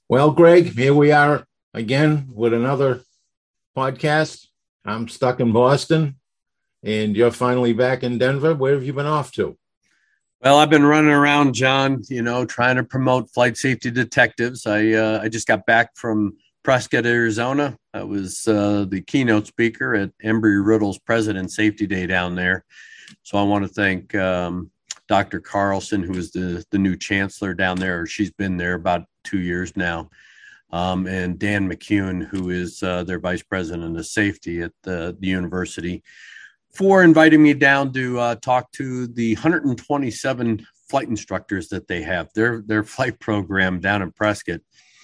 Well, Greg, here we are again with another podcast. I'm stuck in Boston and you're finally back in Denver. Where have you been off to? Well, I've been running around, John, trying to promote flight safety detectives. I just got back from Prescott, Arizona. I was the keynote speaker at Embry-Riddle's President Safety Day down there. So I want to thank Dr. Carlson, who is the new chancellor down there. She's been there about 2 years now. And Dan McCune, who is their vice president of safety at the university, for inviting me down to talk to the 127 flight instructors that they have. Their flight program down in Prescott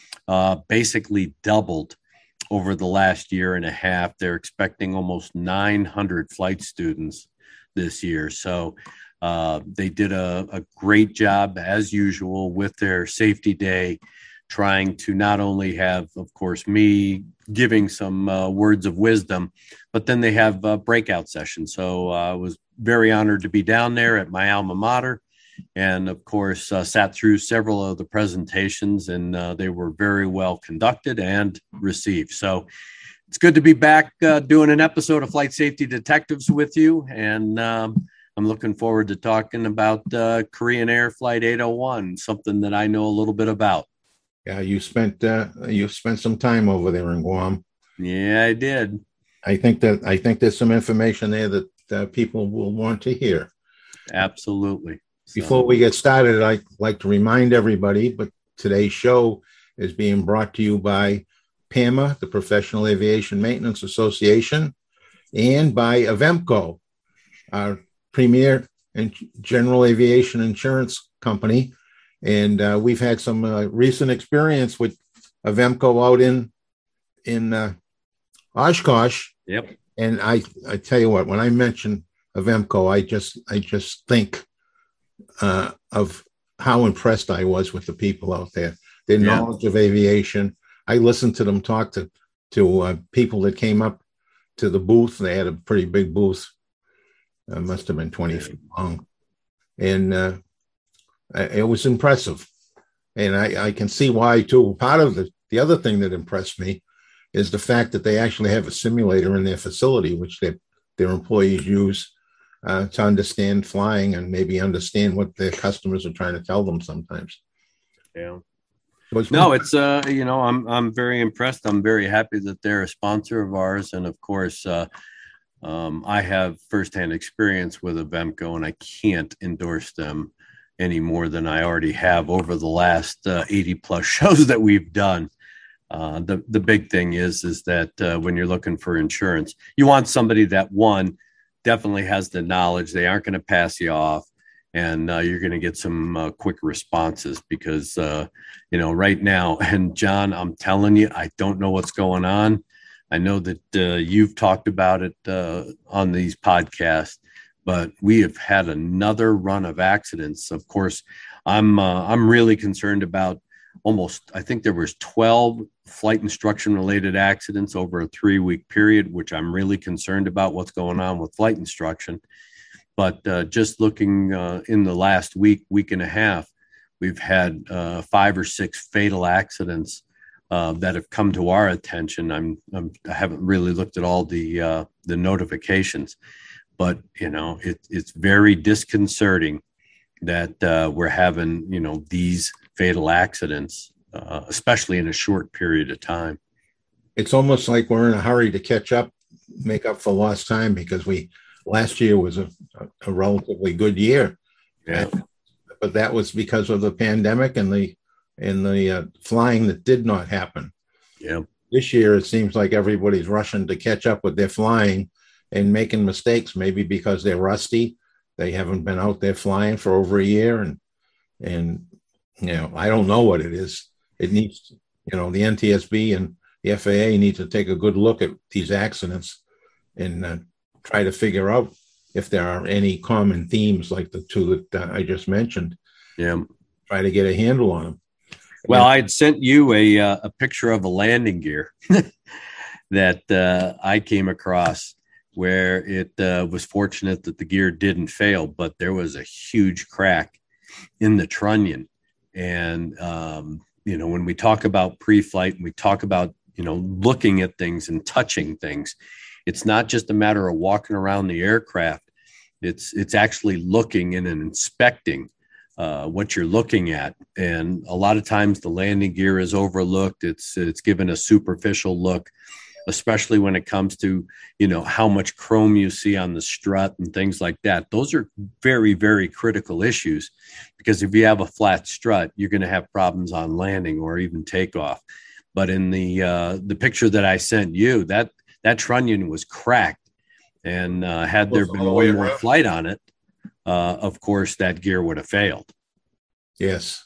basically doubled over the last year and a half. They're expecting almost 900 flight students this year. So they did a great job, as usual, with their safety day, trying to not only have, of course, me giving some words of wisdom, but then they have breakout sessions. So I was very honored to be down there at my alma mater, and of course sat through several of the presentations, and they were very well conducted and received. So it's good to be back doing an episode of Flight Safety Detectives with you, and I'm looking forward to talking about Korean Air Flight 801, something that I know a little bit about. Yeah, you spent some time over there in Guam. Yeah, I did. I think there's some information there that people will want to hear. Absolutely. Before we get started, I'd like to remind everybody, but today's show is being brought to you by PAMA, the Professional Aviation Maintenance Association, and by Avemco, our premier and general aviation insurance company. And we've had some recent experience with Avemco out in Oshkosh. Yep. And I tell you what, when I mention Avemco, I just think of how impressed I was with the people out there. Their knowledge of aviation. I listened to them talk to people that came up to the booth. They had a pretty big booth. Must have been 20 feet long. And it was impressive. And I can see why, too. Part of the other thing that impressed me is the fact that they actually have a simulator in their facility, which their employees use to understand flying and maybe understand what their customers are trying to tell them sometimes. Yeah. I'm very impressed. I'm very happy that they're a sponsor of ours. And of course, I have firsthand experience with Avemco, and I can't endorse them any more than I already have over the last 80 plus shows that we've done. The big thing is that when you're looking for insurance, you want somebody that, one, definitely has the knowledge. They aren't going to pass you off, and you're going to get some quick responses because, right now, and John, I'm telling you, I don't know what's going on. I know that you've talked about it on these podcasts, but we have had another run of accidents. Of course, I'm really concerned about I think there was 12 flight instruction related accidents over a 3-week period, which I'm really concerned about what's going on with flight instruction. But just looking in the last week and a half, we've had 5 or 6 fatal accidents that have come to our attention. I haven't really looked at all the notifications, but it's very disconcerting that we're having these fatal accidents, especially in a short period of time. It's almost like we're in a hurry to catch up, make up for lost time, because last year was a relatively good year. Yeah. But that was because of the pandemic and the flying that did not happen. Yeah. This year, it seems like everybody's rushing to catch up with their flying and making mistakes, maybe because they're rusty. They haven't been out there flying for over a year. And I don't know what it is. It needs, the NTSB and the FAA need to take a good look at these accidents and try to figure out if there are any common themes like the two that I just mentioned. Yeah. Try to get a handle on them. Well, I'd sent you a picture of a landing gear that I came across, where it was fortunate that the gear didn't fail, but there was a huge crack in the trunnion. And when we talk about pre-flight and we talk about, looking at things and touching things, it's not just a matter of walking around the aircraft. It's actually looking and inspecting what you're looking at. And a lot of times the landing gear is overlooked. It's given a superficial look, especially when it comes to, how much chrome you see on the strut and things like that. Those are very, very critical issues, because if you have a flat strut, you're going to have problems on landing or even takeoff. But in the picture that I sent you, that trunnion was cracked, and had there been one more flight on it, of course, that gear would have failed. Yes.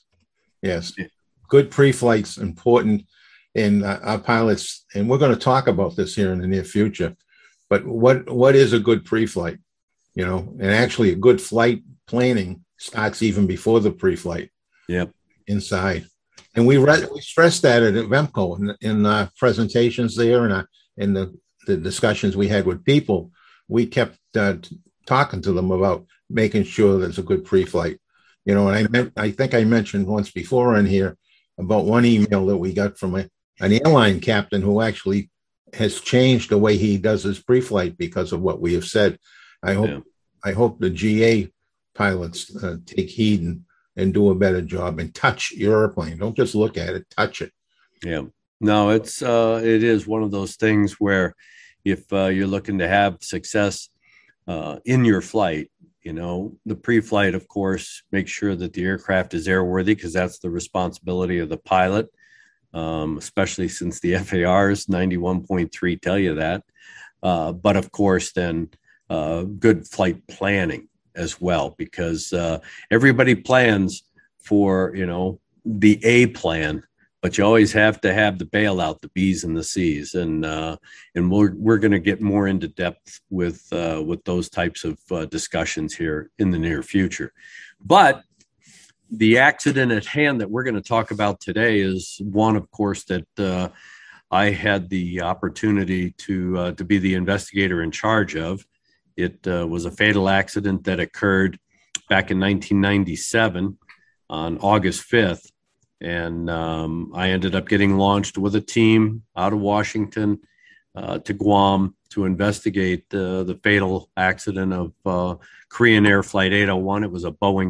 Good pre-flight's important. And our pilots, and we're going to talk about this here in the near future, but what is a good pre-flight? And actually a good flight planning starts even before the pre-flight. Yep. Inside. And we stressed that at VEMCO in our presentations there, and in the discussions we had with people. We kept talking to them about making sure there's a good pre-flight. And I think I mentioned once before in here about one email that we got from an airline captain who actually has changed the way he does his pre-flight because of what we have said. I hope the GA pilots take heed and do a better job and touch your airplane. Don't just look at it, touch it. Yeah. No, it is one of those things where if you're looking to have success in your flight, the pre-flight, of course, make sure that the aircraft is airworthy, because that's the responsibility of the pilot, especially since the FARs 91.3 tell you that. But of course, then good flight planning as well, because everybody plans for, the A plan, but you always have to have the bailout, the B's and the C's. And we're going to get more into depth with those types of discussions here in the near future. But the accident at hand that we're going to talk about today is one, of course, that I had the opportunity to be the investigator in charge of. It was a fatal accident that occurred back in 1997 on August 5th. And I ended up getting launched with a team out of Washington to Guam to investigate the fatal accident of Korean Air Flight 801. It was a Boeing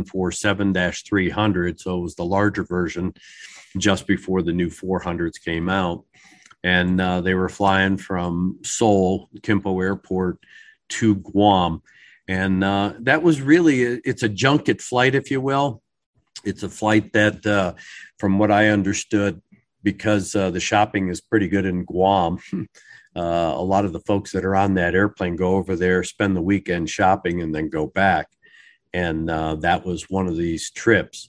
747-300, so it was the larger version just before the new 400s came out. And they were flying from Seoul, Kimpo Airport, to Guam. And that was really, it's a junket flight, if you will. It's a flight that, from what I understood, because the shopping is pretty good in Guam, a lot of the folks that are on that airplane go over there, spend the weekend shopping, and then go back. And that was one of these trips.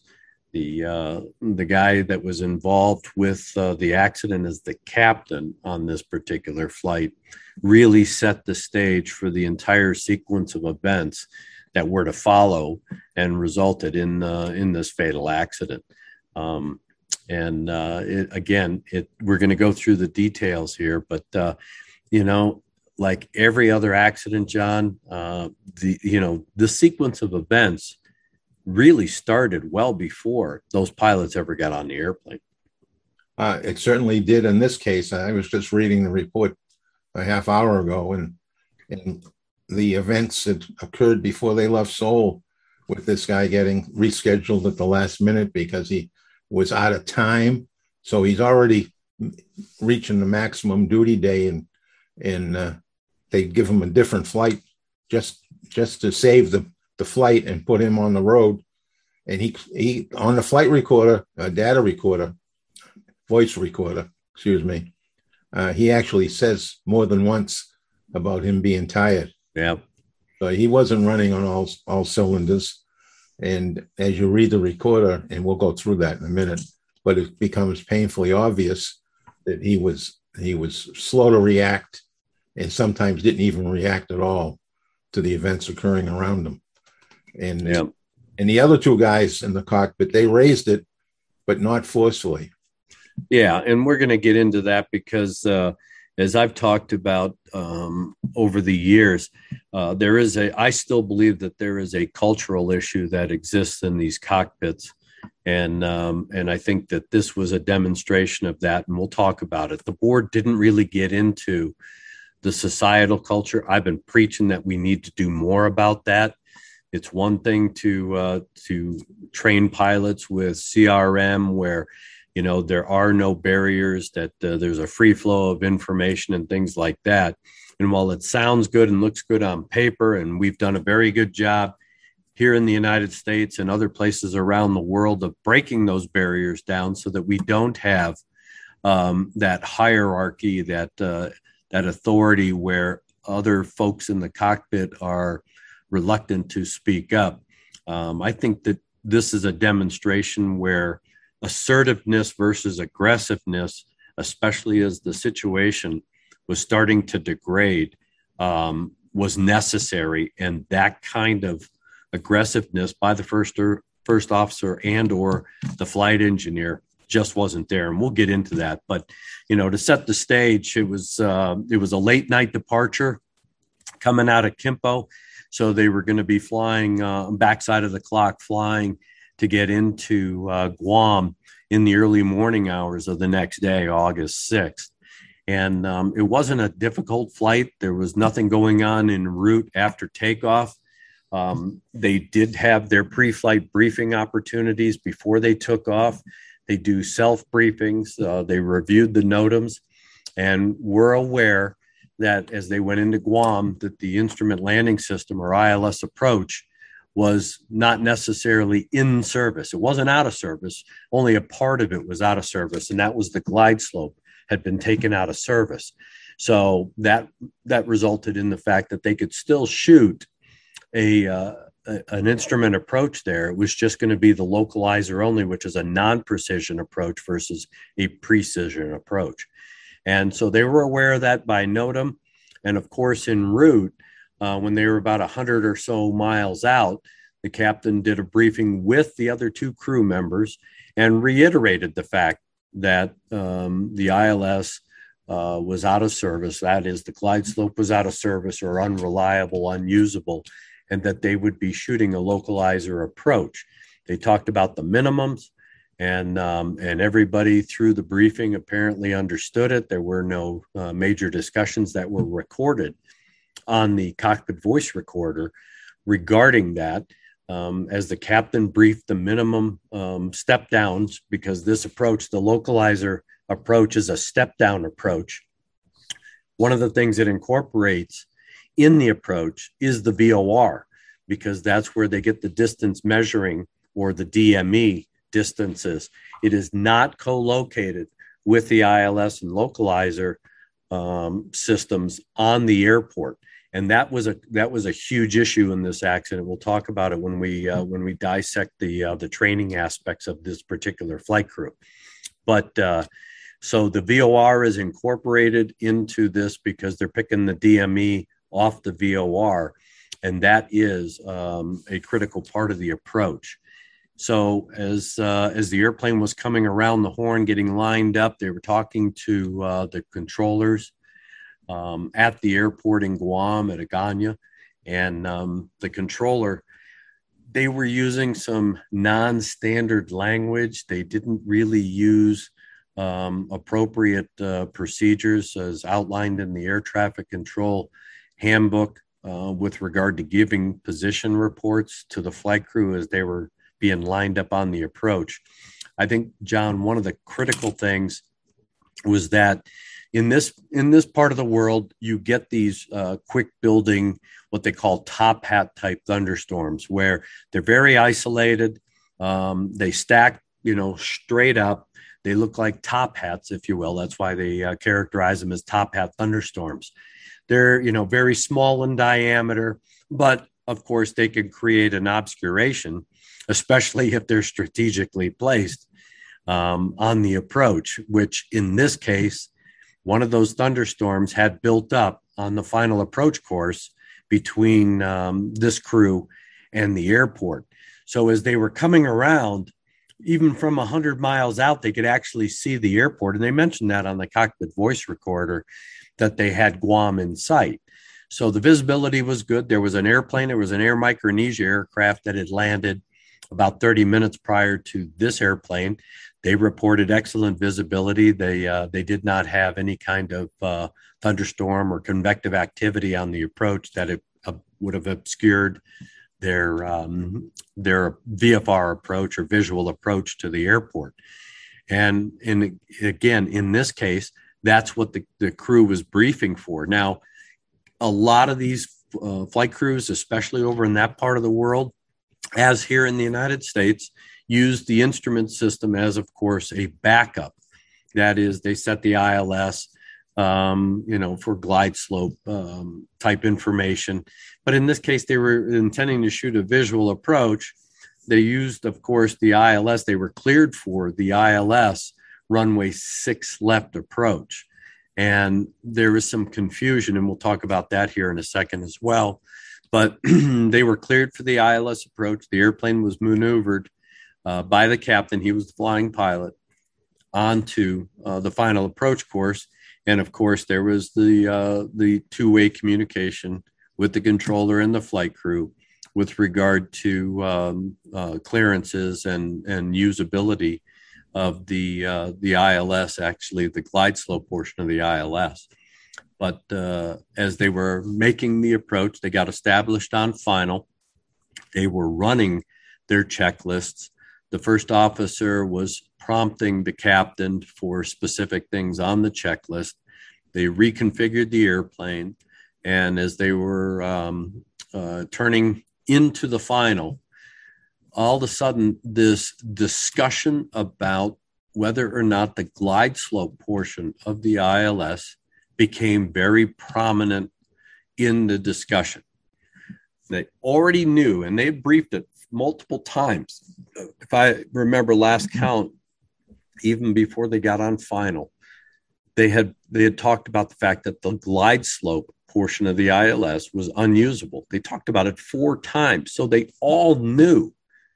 The guy that was involved with the accident as the captain on this particular flight really set the stage for the entire sequence of events that were to follow and resulted in this fatal accident. We're going to go through the details here, but like every other accident, John, the sequence of events really started well before those pilots ever got on the airplane. It certainly did in this case. I was just reading the report a half hour ago, and the events that occurred before they left Seoul, with this guy getting rescheduled at the last minute because he was out of time. So he's already reaching the maximum duty day, and they give him a different flight just to save the flight and put him on the road. And he on the flight recorder, data recorder, voice recorder, he actually says more than once about him being tired. Yeah. So he wasn't running on all cylinders. And as you read the recorder, and we'll go through that in a minute, but it becomes painfully obvious that he was slow to react, and sometimes didn't even react at all to the events occurring around him. And the other two guys in the cockpit, they raised it, but not forcefully. Yeah, and we're going to get into that because as I've talked about over the years, I still believe that there is a cultural issue that exists in these cockpits And I think that this was a demonstration of that, and we'll talk about it. The board didn't really get into the societal culture. I've been preaching that we need to do more about that. It's one thing to train pilots with CRM where, you know, there are no barriers, that there's a free flow of information and things like that. And while it sounds good and looks good on paper, and we've done a very good job here in the United States and other places around the world of breaking those barriers down so that we don't have that hierarchy, that authority where other folks in the cockpit are reluctant to speak up. I think that this is a demonstration where assertiveness versus aggressiveness, especially as the situation was starting to degrade, was necessary. And that kind of aggressiveness by the first officer and or the flight engineer just wasn't there. And we'll get into that. But, you know, to set the stage, it was a late night departure coming out of Kimpo. So they were going to be flying backside of the clock, flying to get into Guam in the early morning hours of the next day, August 6th. And it wasn't a difficult flight. There was nothing going on en route after takeoff. They did have their pre-flight briefing opportunities before they took off. They do self-briefings. They reviewed the NOTAMs and were aware that as they went into Guam, that the instrument landing system, or ILS approach, was not necessarily in service. It wasn't out of service. Only a part of it was out of service, and that was the glide slope had been taken out of service. So that resulted in the fact that they could still shoot an instrument approach there. It was just going to be the localizer only, which is a non-precision approach versus a precision approach. And so they were aware of that by NOTAM. And of course, en route, when they were about 100 or so miles out, the captain did a briefing with the other two crew members and reiterated the fact that the ILS was out of service. That is, the glide slope was out of service or unreliable, unusable, and that they would be shooting a localizer approach. They talked about the minimums, and everybody through the briefing apparently understood it. There were no major discussions that were recorded on the cockpit voice recorder regarding that. As the captain briefed the minimum step downs, because this approach, the localizer approach, is a step down approach. One of the things it incorporates in the approach is the VOR, because that's where they get the distance measuring, or the DME distances. It is not co-located with the ILS and localizer systems on the airport. And that was a huge issue in this accident. We'll talk about it when we dissect the training aspects of this particular flight crew. But so the VOR is incorporated into this because they're picking the DME off the VOR, and that is a critical part of the approach. So as the airplane was coming around the horn, getting lined up, they were talking to the controllers at the airport in Guam at Agana, and the controller, they were using some non-standard language. They didn't really use appropriate procedures as outlined in the air traffic control handbook with regard to giving position reports to the flight crew as they were being lined up on the approach. I think, John, one of the critical things was that in this part of the world, you get these quick building, what they call top hat type thunderstorms, where they're very isolated. They stack, straight up. They look like top hats, if you will. That's why they characterize them as top hat thunderstorms. They're, very small in diameter, but of course they can create an obscuration, especially if they're strategically placed on the approach, which in this case, one of those thunderstorms had built up on the final approach course between this crew and the airport. So as they were coming around, even from 100 miles out, they could actually see the airport. And they mentioned that on the cockpit voice recorder, that they had Guam in sight. So the visibility was good. There was an airplane. There was an Air Micronesia aircraft that had landed about 30 minutes prior to this airplane. They reported excellent visibility. They did not have any kind of thunderstorm or convective activity on the approach that it would have obscured their VFR approach or visual approach to the airport. And again, in this case, that's what the crew was briefing for. Now, a lot of these flight crews, especially over in that part of the world, as here in the United States, use the instrument system as, of course, a backup. That is, they set the ILS, for glide slope type information. But in this case, they were intending to shoot a visual approach. They used, of course, the ILS. They were cleared for the ILS runway 6 left approach. And there was some confusion, and we'll talk about that here in a second as well. But they were cleared for the ILS approach. The airplane was maneuvered by the captain. He was the flying pilot onto the final approach course. And of course, there was the two-way communication with the controller and the flight crew with regard to clearances and usability of the ILS, actually the glide slope portion of the ILS. But as they were making the approach, they got established on final. They were running their checklists. The first officer was prompting the captain for specific things on the checklist. They reconfigured the airplane. And as they were turning into the final, all of a sudden, this discussion about whether or not the glide slope portion of the ILS became very prominent in the discussion. They already knew, and they briefed it multiple times. If I remember last count, even before they got on final, they had talked about the fact that the glide slope portion of the ILS was unusable. They talked about it 4 times. So they all knew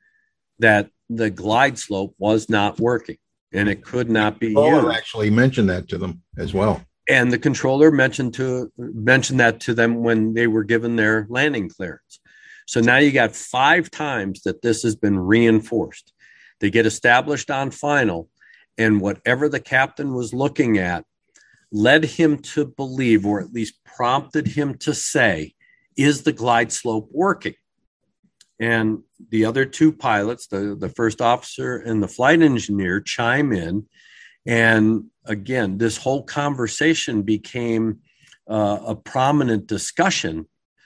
that the glide slope was not working and it could not be used. Actually mentioned that to them as well. And the controller mentioned that to them when they were given their landing clearance. So now you got 5 times that this has been reinforced. They get established on final, and whatever the captain was looking at led him to believe, or at least prompted him to say, is the glide slope working? And the other 2 pilots, the first officer and the flight engineer, chime in. And again, this whole conversation became a prominent discussion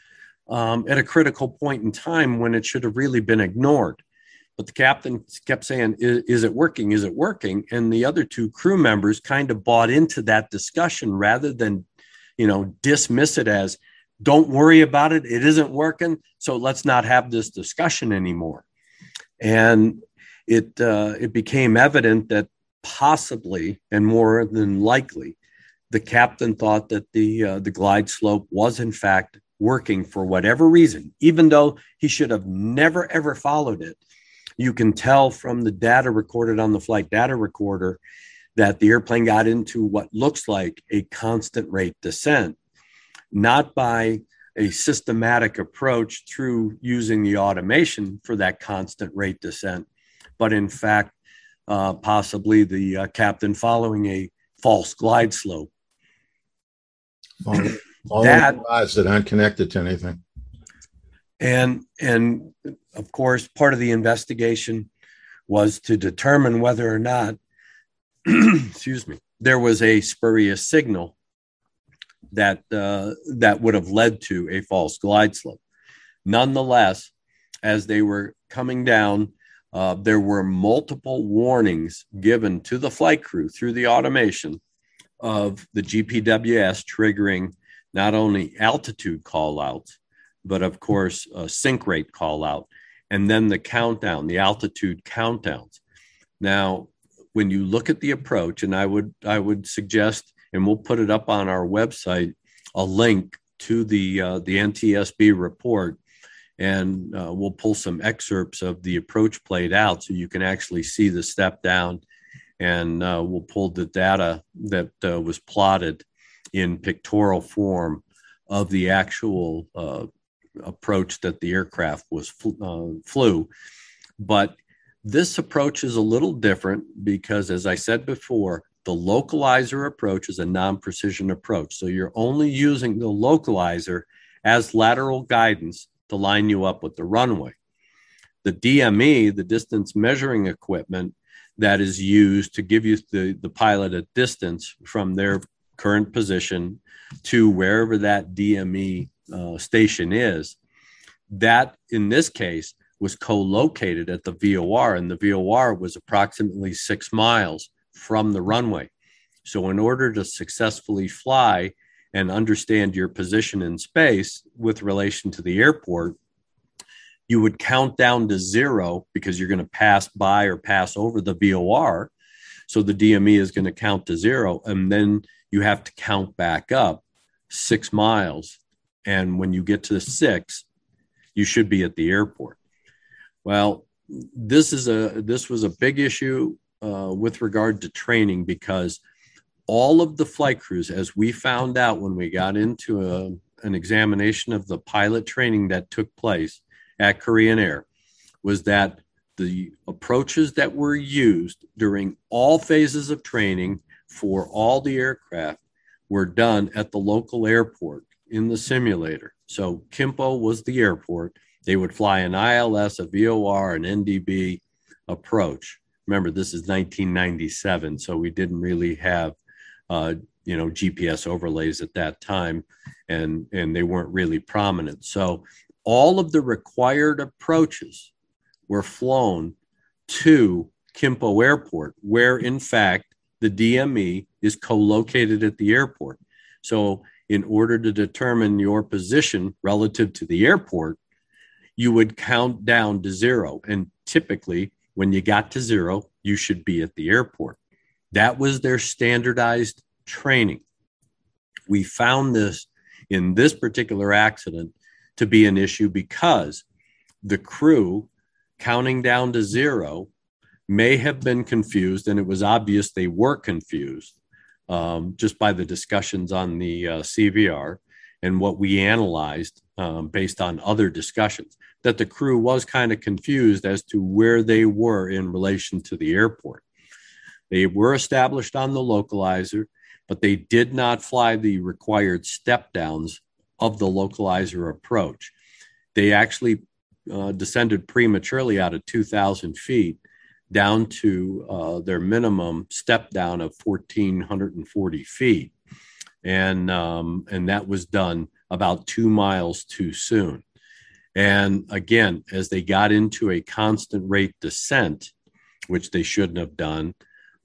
at a critical point in time when it should have really been ignored. But the captain kept saying, is it working? Is it working? And the other 2 crew members kind of bought into that discussion rather than, dismiss it as, don't worry about it. It isn't working. So let's not have this discussion anymore. And it became evident that possibly, and more than likely, the captain thought that the glide slope was in fact working for whatever reason, even though he should have never, ever followed it. You can tell from the data recorded on the flight data recorder that the airplane got into what looks like a constant rate descent, not by a systematic approach through using the automation for that constant rate descent, but in fact, possibly the captain following a false glide slope. That aren't connected to anything. And of course, part of the investigation was to determine whether or not, there was a spurious signal that would have led to a false glide slope. Nonetheless, as they were coming down, there were multiple warnings given to the flight crew through the automation of the GPWS triggering not only altitude call-outs, but of course, a sync rate call-out, and then the countdown, the altitude countdowns. Now, when you look at the approach, and I would suggest, and we'll put it up on our website, a link to the NTSB report, and we'll pull some excerpts of the approach played out so you can actually see the step down, and we'll pull the data that was plotted in pictorial form of the actual approach that the aircraft flew. But this approach is a little different because, as I said before, the localizer approach is a non-precision approach. So you're only using the localizer as lateral guidance to line you up with the runway. The DME, the distance measuring equipment that is used to give you the pilot a distance from their current position to wherever that DME station is, that in this case was co-located at the VOR, and the VOR was approximately 6 miles from the runway. So in order to successfully fly and understand your position in space with relation to the airport, you would count down to 0 because you're going to pass by or pass over the VOR. So the DME is going to count to 0, and then you have to count back up 6 miles. And when you get to 6, you should be at the airport. Well, this was a big issue with regard to training, because all of the flight crews, as we found out when we got into an examination of the pilot training that took place at Korean Air, was that the approaches that were used during all phases of training for all the aircraft were done at the local airport in the simulator. So Kimpo was the airport. They would fly an ILS, a VOR, an NDB approach. Remember, this is 1997, so we didn't really have GPS overlays at that time, and they weren't really prominent. So all of the required approaches were flown to Kimpo Airport, where in fact the DME is co-located at the airport. So in order to determine your position relative to the airport, you would count down to 0. And typically when you got to 0, you should be at the airport. That was their standardized training. We found this in this particular accident to be an issue because the crew counting down to 0 may have been confused, and it was obvious they were confused just by the discussions on the CVR and what we analyzed based on other discussions, that the crew was kind of confused as to where they were in relation to the airport. They were established on the localizer, but they did not fly the required step downs of the localizer approach. They actually descended prematurely out of 2,000 feet down to their minimum step down of 1,440 feet. And that was done about 2 miles too soon. And again, as they got into a constant rate descent, which they shouldn't have done,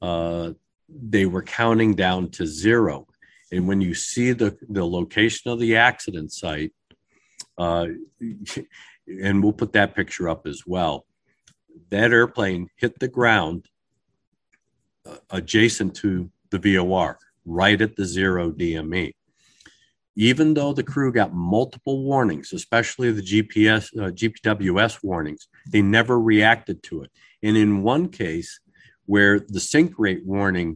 they were counting down to 0. And when you see the location of the accident site, and we'll put that picture up as well, that airplane hit the ground adjacent to the VOR, right at the 0 DME. Even though the crew got multiple warnings, especially the GPWS warnings, they never reacted to it. And in one case where the sink rate warning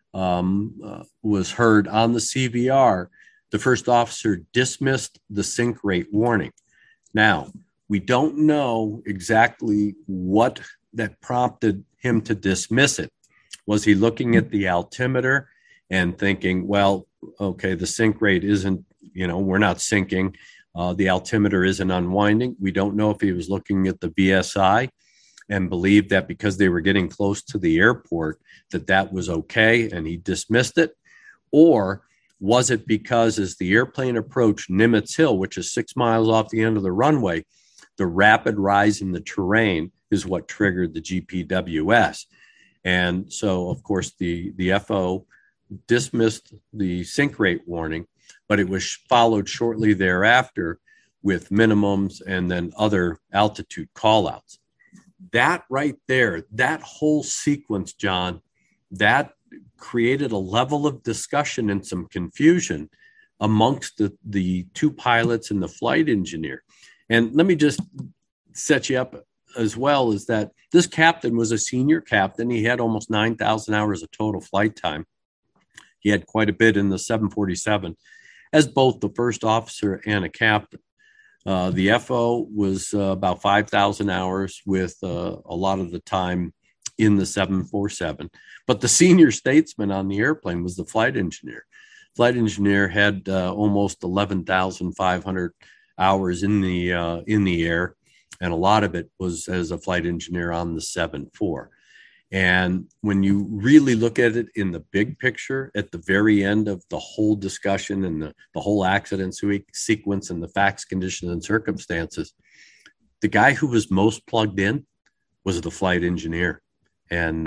was heard on the CVR, the first officer dismissed the sink rate warning. Now, we don't know exactly what that prompted him to dismiss it. Was he looking at the altimeter and thinking, well, okay, the sink rate isn't, we're not sinking. The altimeter isn't unwinding. We don't know if he was looking at the VSI and believed that because they were getting close to the airport that was okay and he dismissed it. Or was it because as the airplane approached Nimitz Hill, which is 6 miles off the end of the runway, the rapid rise in the terrain is what triggered the GPWS. And so, of course, the FO dismissed the sink rate warning, but it was followed shortly thereafter with minimums and then other altitude callouts. That right there, that whole sequence, John, that created a level of discussion and some confusion amongst the two pilots and the flight engineer. And let me just set you up as well, is that this captain was a senior captain. He had almost 9,000 hours of total flight time. He had quite a bit in the 747 as both the first officer and a captain. The FO was about 5,000 hours with a lot of the time in the 747. But the senior statesman on the airplane was the flight engineer. Flight engineer had almost 11,500 hours in the air, and a lot of it was as a flight engineer on the 747. And when you really look at it in the big picture, at the very end of the whole discussion and the whole accident sequence and the facts, conditions, and circumstances, the guy who was most plugged in was the flight engineer. And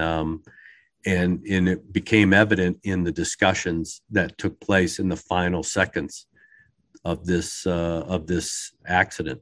it became evident in the discussions that took place in the final seconds of this accident.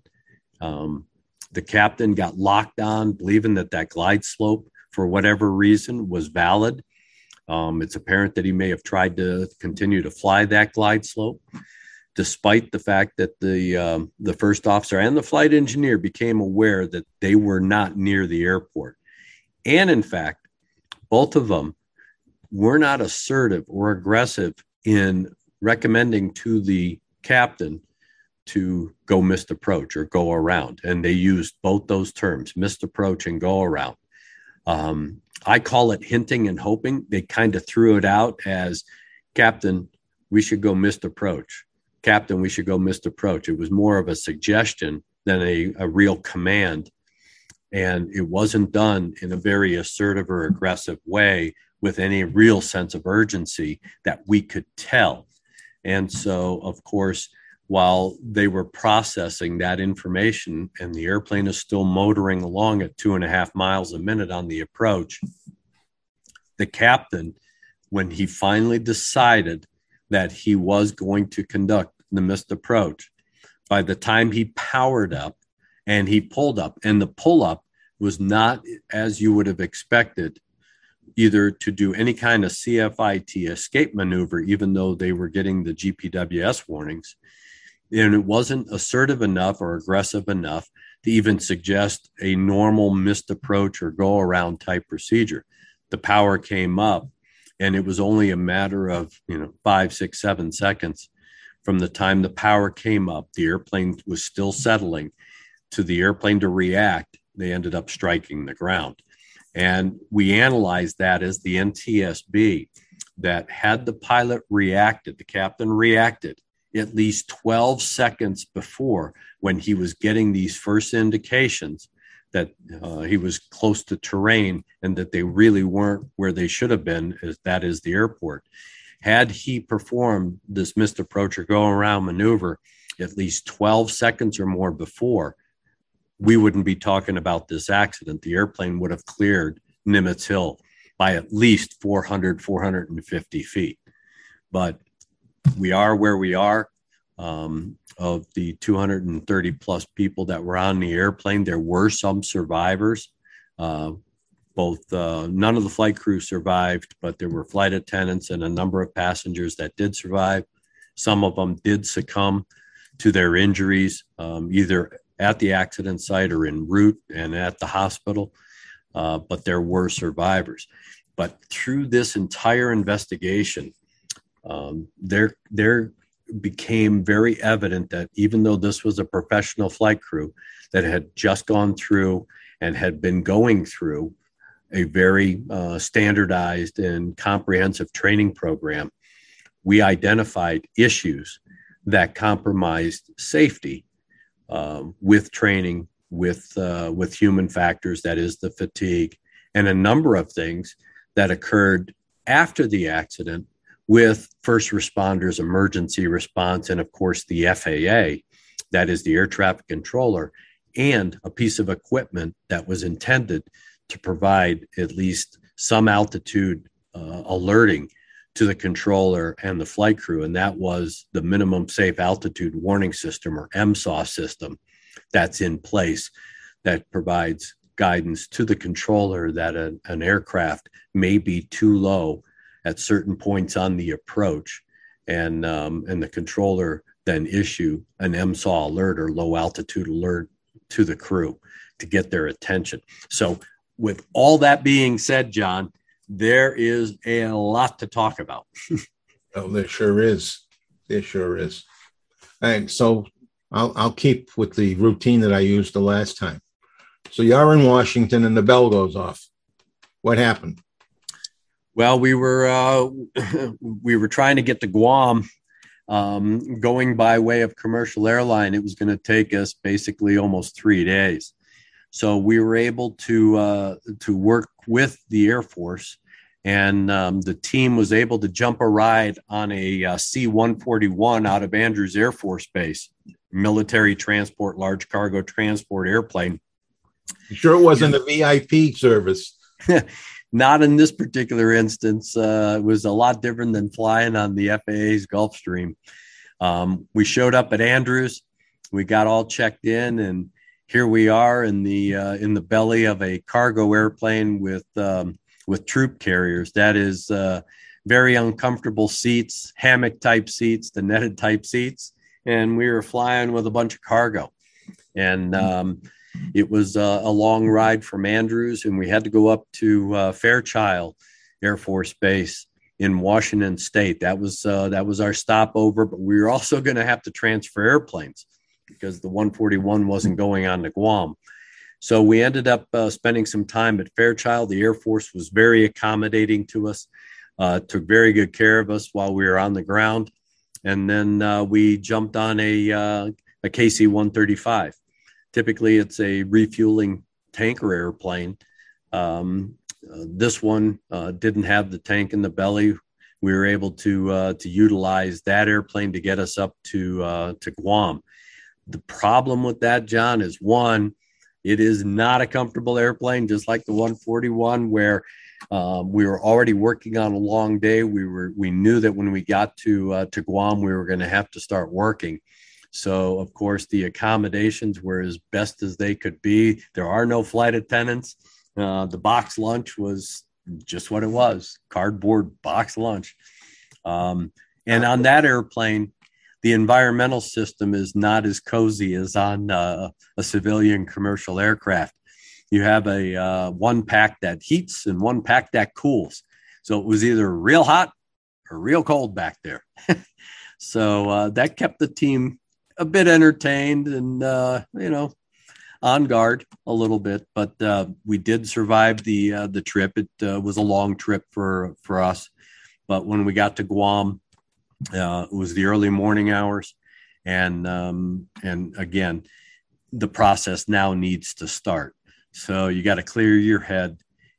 The captain got locked on, believing that glide slope, for whatever reason, was valid. It's apparent that he may have tried to continue to fly that glide slope, despite the fact that the first officer and the flight engineer became aware that they were not near the airport. And in fact, both of them were not assertive or aggressive in recommending to the captain to go missed approach or go around. And they used both those terms, missed approach and go around. I call it hinting and hoping. They kind of threw it out as, Captain, we should go missed approach. Captain, we should go missed approach. It was more of a suggestion than a real command. And it wasn't done in a very assertive or aggressive way with any real sense of urgency that we could tell. And so, of course, while they were processing that information and the airplane is still motoring along at 2.5 miles a minute on the approach, the captain, when he finally decided that he was going to conduct the missed approach, by the time he powered up and he pulled up, and the pull up was not as you would have expected, either to do any kind of CFIT escape maneuver, even though they were getting the GPWS warnings. And it wasn't assertive enough or aggressive enough to even suggest a normal missed approach or go around type procedure. The power came up, and it was only a matter of 5, 6, 7 seconds from the time the power came up. The airplane was still settling to the airplane to react. They ended up striking the ground. And we analyzed that as the NTSB, that had the pilot reacted, the captain reacted at least 12 seconds before, when he was getting these first indications that he was close to terrain and that they really weren't where they should have been, that is the airport. Had he performed this missed approach or go around maneuver at least 12 seconds or more before, we wouldn't be talking about this accident. The airplane would have cleared Nimitz Hill by at least 400, 450 feet. But we are where we are. Of the 230 plus people that were on the airplane, there were some survivors. None of the flight crew survived, but there were flight attendants and a number of passengers that did survive. Some of them did succumb to their injuries, either at the accident site or en route and at the hospital. But there were survivors. But through this entire investigation, there became very evident that even though this was a professional flight crew that had just gone through and had been going through a very standardized and comprehensive training program, we identified issues that compromised safety with training, with human factors, that is the fatigue, and a number of things that occurred after the accident with first responders, emergency response, and of course the FAA, that is the air traffic controller, and a piece of equipment that was intended to provide at least some altitude alerting to the controller and the flight crew. And that was the minimum safe altitude warning system, or MSAW system, that's in place that provides guidance to the controller that an aircraft may be too low at certain points on the approach, and the controller then issue an MSAW alert or low altitude alert to the crew to get their attention. So with all that being said, John, there is a lot to talk about. Oh, there sure is. There sure is. And so I'll keep with the routine that I used the last time. So you're in Washington and the bell goes off. What happened? Well, we were we were trying to get to Guam, going by way of commercial airline. It was going to take us basically almost 3 days. So we were able to work with the Air Force, and the team was able to jump a ride on a C-141 out of Andrews Air Force Base, military transport, large cargo transport airplane. You sure it wasn't a VIP service? Not in this particular instance. It was a lot different than flying on the FAA's Gulfstream. We showed up at Andrews. We got all checked in, and here we are in the belly of a cargo airplane with troop carriers. That is very uncomfortable seats, hammock type seats, the netted type seats, and we were flying with a bunch of cargo. And it was a long ride from Andrews, and we had to go up to Fairchild Air Force Base in Washington State. That was our stopover, but we were also going to have to transfer airplanes because the 141 wasn't going on to Guam. So we ended up spending some time at Fairchild. The Air Force was very accommodating to us, took very good care of us while we were on the ground. And then we jumped on a KC-135. Typically, it's a refueling tanker airplane. This one didn't have the tank in the belly. We were able to utilize that airplane to get us up to Guam. The problem with that, John, is one, it is not a comfortable airplane, just like the 141, where we were already working on a long day. We knew that when we got to Guam, we were going to have to start working. So, of course, the accommodations were as best as they could be. There are no flight attendants. The box lunch was just what it was, cardboard box lunch. And on that airplane, the environmental system is not as cozy as on a civilian commercial aircraft. You have a one pack that heats and one pack that cools. So it was either real hot or real cold back there. So that kept the team a bit entertained and, on guard a little bit, but we did survive the trip. It was a long trip for us, but when we got to Guam, it was the early morning hours, and again, the process now needs to start. So you got to clear your head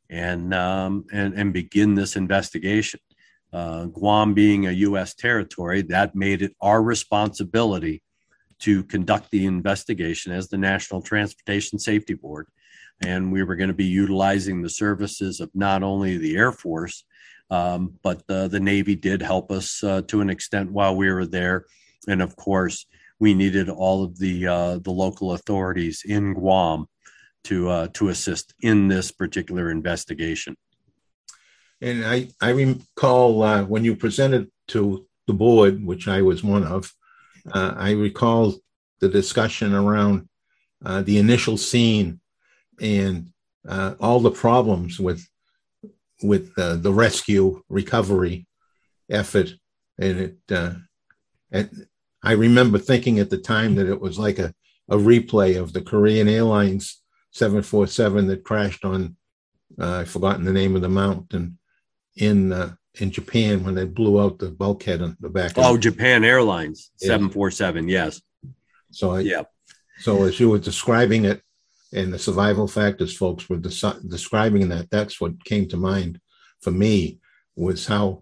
and begin this investigation. Guam being a U.S. territory, that made it our responsibility to conduct the investigation as the National Transportation Safety Board. And we were going to be utilizing the services of not only the Air Force, but the Navy did help us to an extent while we were there. And of course, we needed all of the local authorities in Guam to assist in this particular investigation. And I recall when you presented to the board, which I was one of, I recall the discussion around the initial scene and all the problems with the rescue recovery effort. And I remember thinking at the time that it was like a replay of the Korean Airlines 747 that crashed on, I've forgotten the name of the mountain in Japan when they blew out the bulkhead on the back. Oh, Japan Airlines 747. Yes. So as you were describing it, and the survival factors folks were describing that, that's what came to mind for me was how,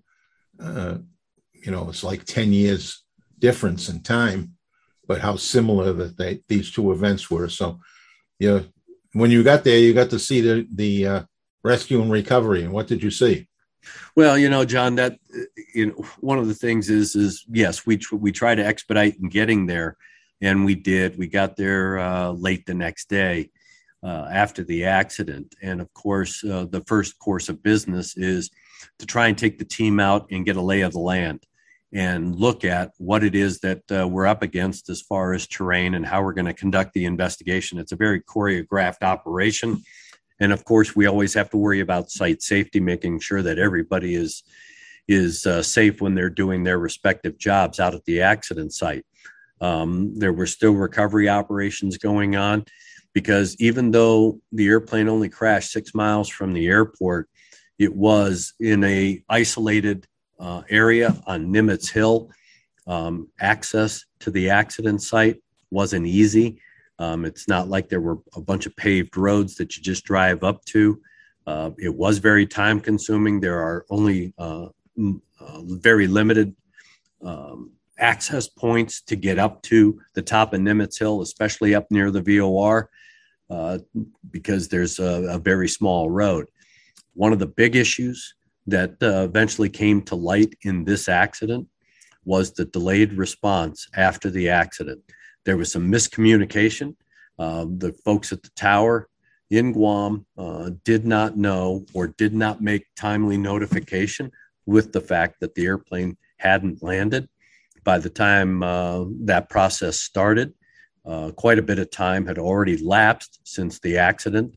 it's like 10 years difference in time, but how similar that these two events were. So, when you got there, you got to see the rescue and recovery. And what did you see? Well, John, that one of the things is yes, we try to expedite in getting there, and we did. We got there late the next day after the accident, and of course, the first course of business is to try and take the team out and get a lay of the land and look at what it is that we're up against as far as terrain and how we're going to conduct the investigation. It's a very choreographed operation. And of course, we always have to worry about site safety, making sure that everybody is safe when they're doing their respective jobs out at the accident site. There were still recovery operations going on because even though the airplane only crashed 6 miles from the airport, it was in a isolated area on Nimitz Hill. Access to the accident site wasn't easy. It's not like there were a bunch of paved roads that you just drive up to. It was very time consuming. There are only very limited access points to get up to the top of Nimitz Hill, especially up near the VOR, because there's a very small road. One of the big issues that eventually came to light in this accident was the delayed response after the accident. There was some miscommunication. The folks at the tower in Guam did not know or did not make timely notification with the fact that the airplane hadn't landed. By the time that process started, quite a bit of time had already lapsed since the accident.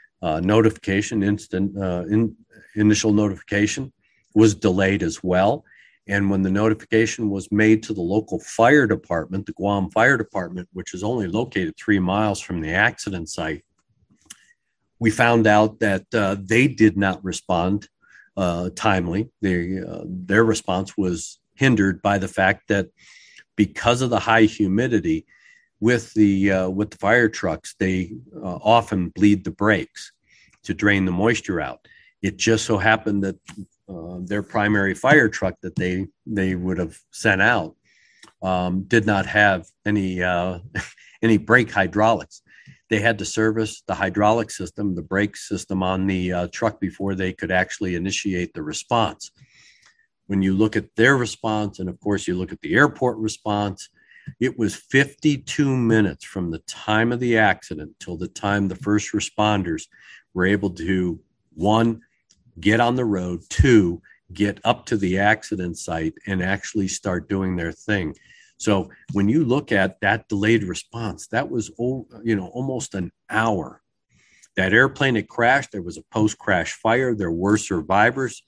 Initial notification was delayed as well. And when the notification was made to the local fire department, the Guam Fire Department, which is only located 3 miles from the accident site, we found out that they did not respond timely. Their response was hindered by the fact that because of the high humidity with the fire trucks, they often bleed the brakes to drain the moisture out. It just so happened that their primary fire truck that they would have sent out did not have any brake hydraulics. They had to service the hydraulic system, the brake system on the truck before they could actually initiate the response. When you look at their response, and of course you look at the airport response, it was 52 minutes from the time of the accident till the time the first responders were able to, 1, get on the road, 2, get up to the accident site and actually start doing their thing. So when you look at that delayed response, that was almost an hour. That airplane had crashed. There was a post-crash fire. There were survivors.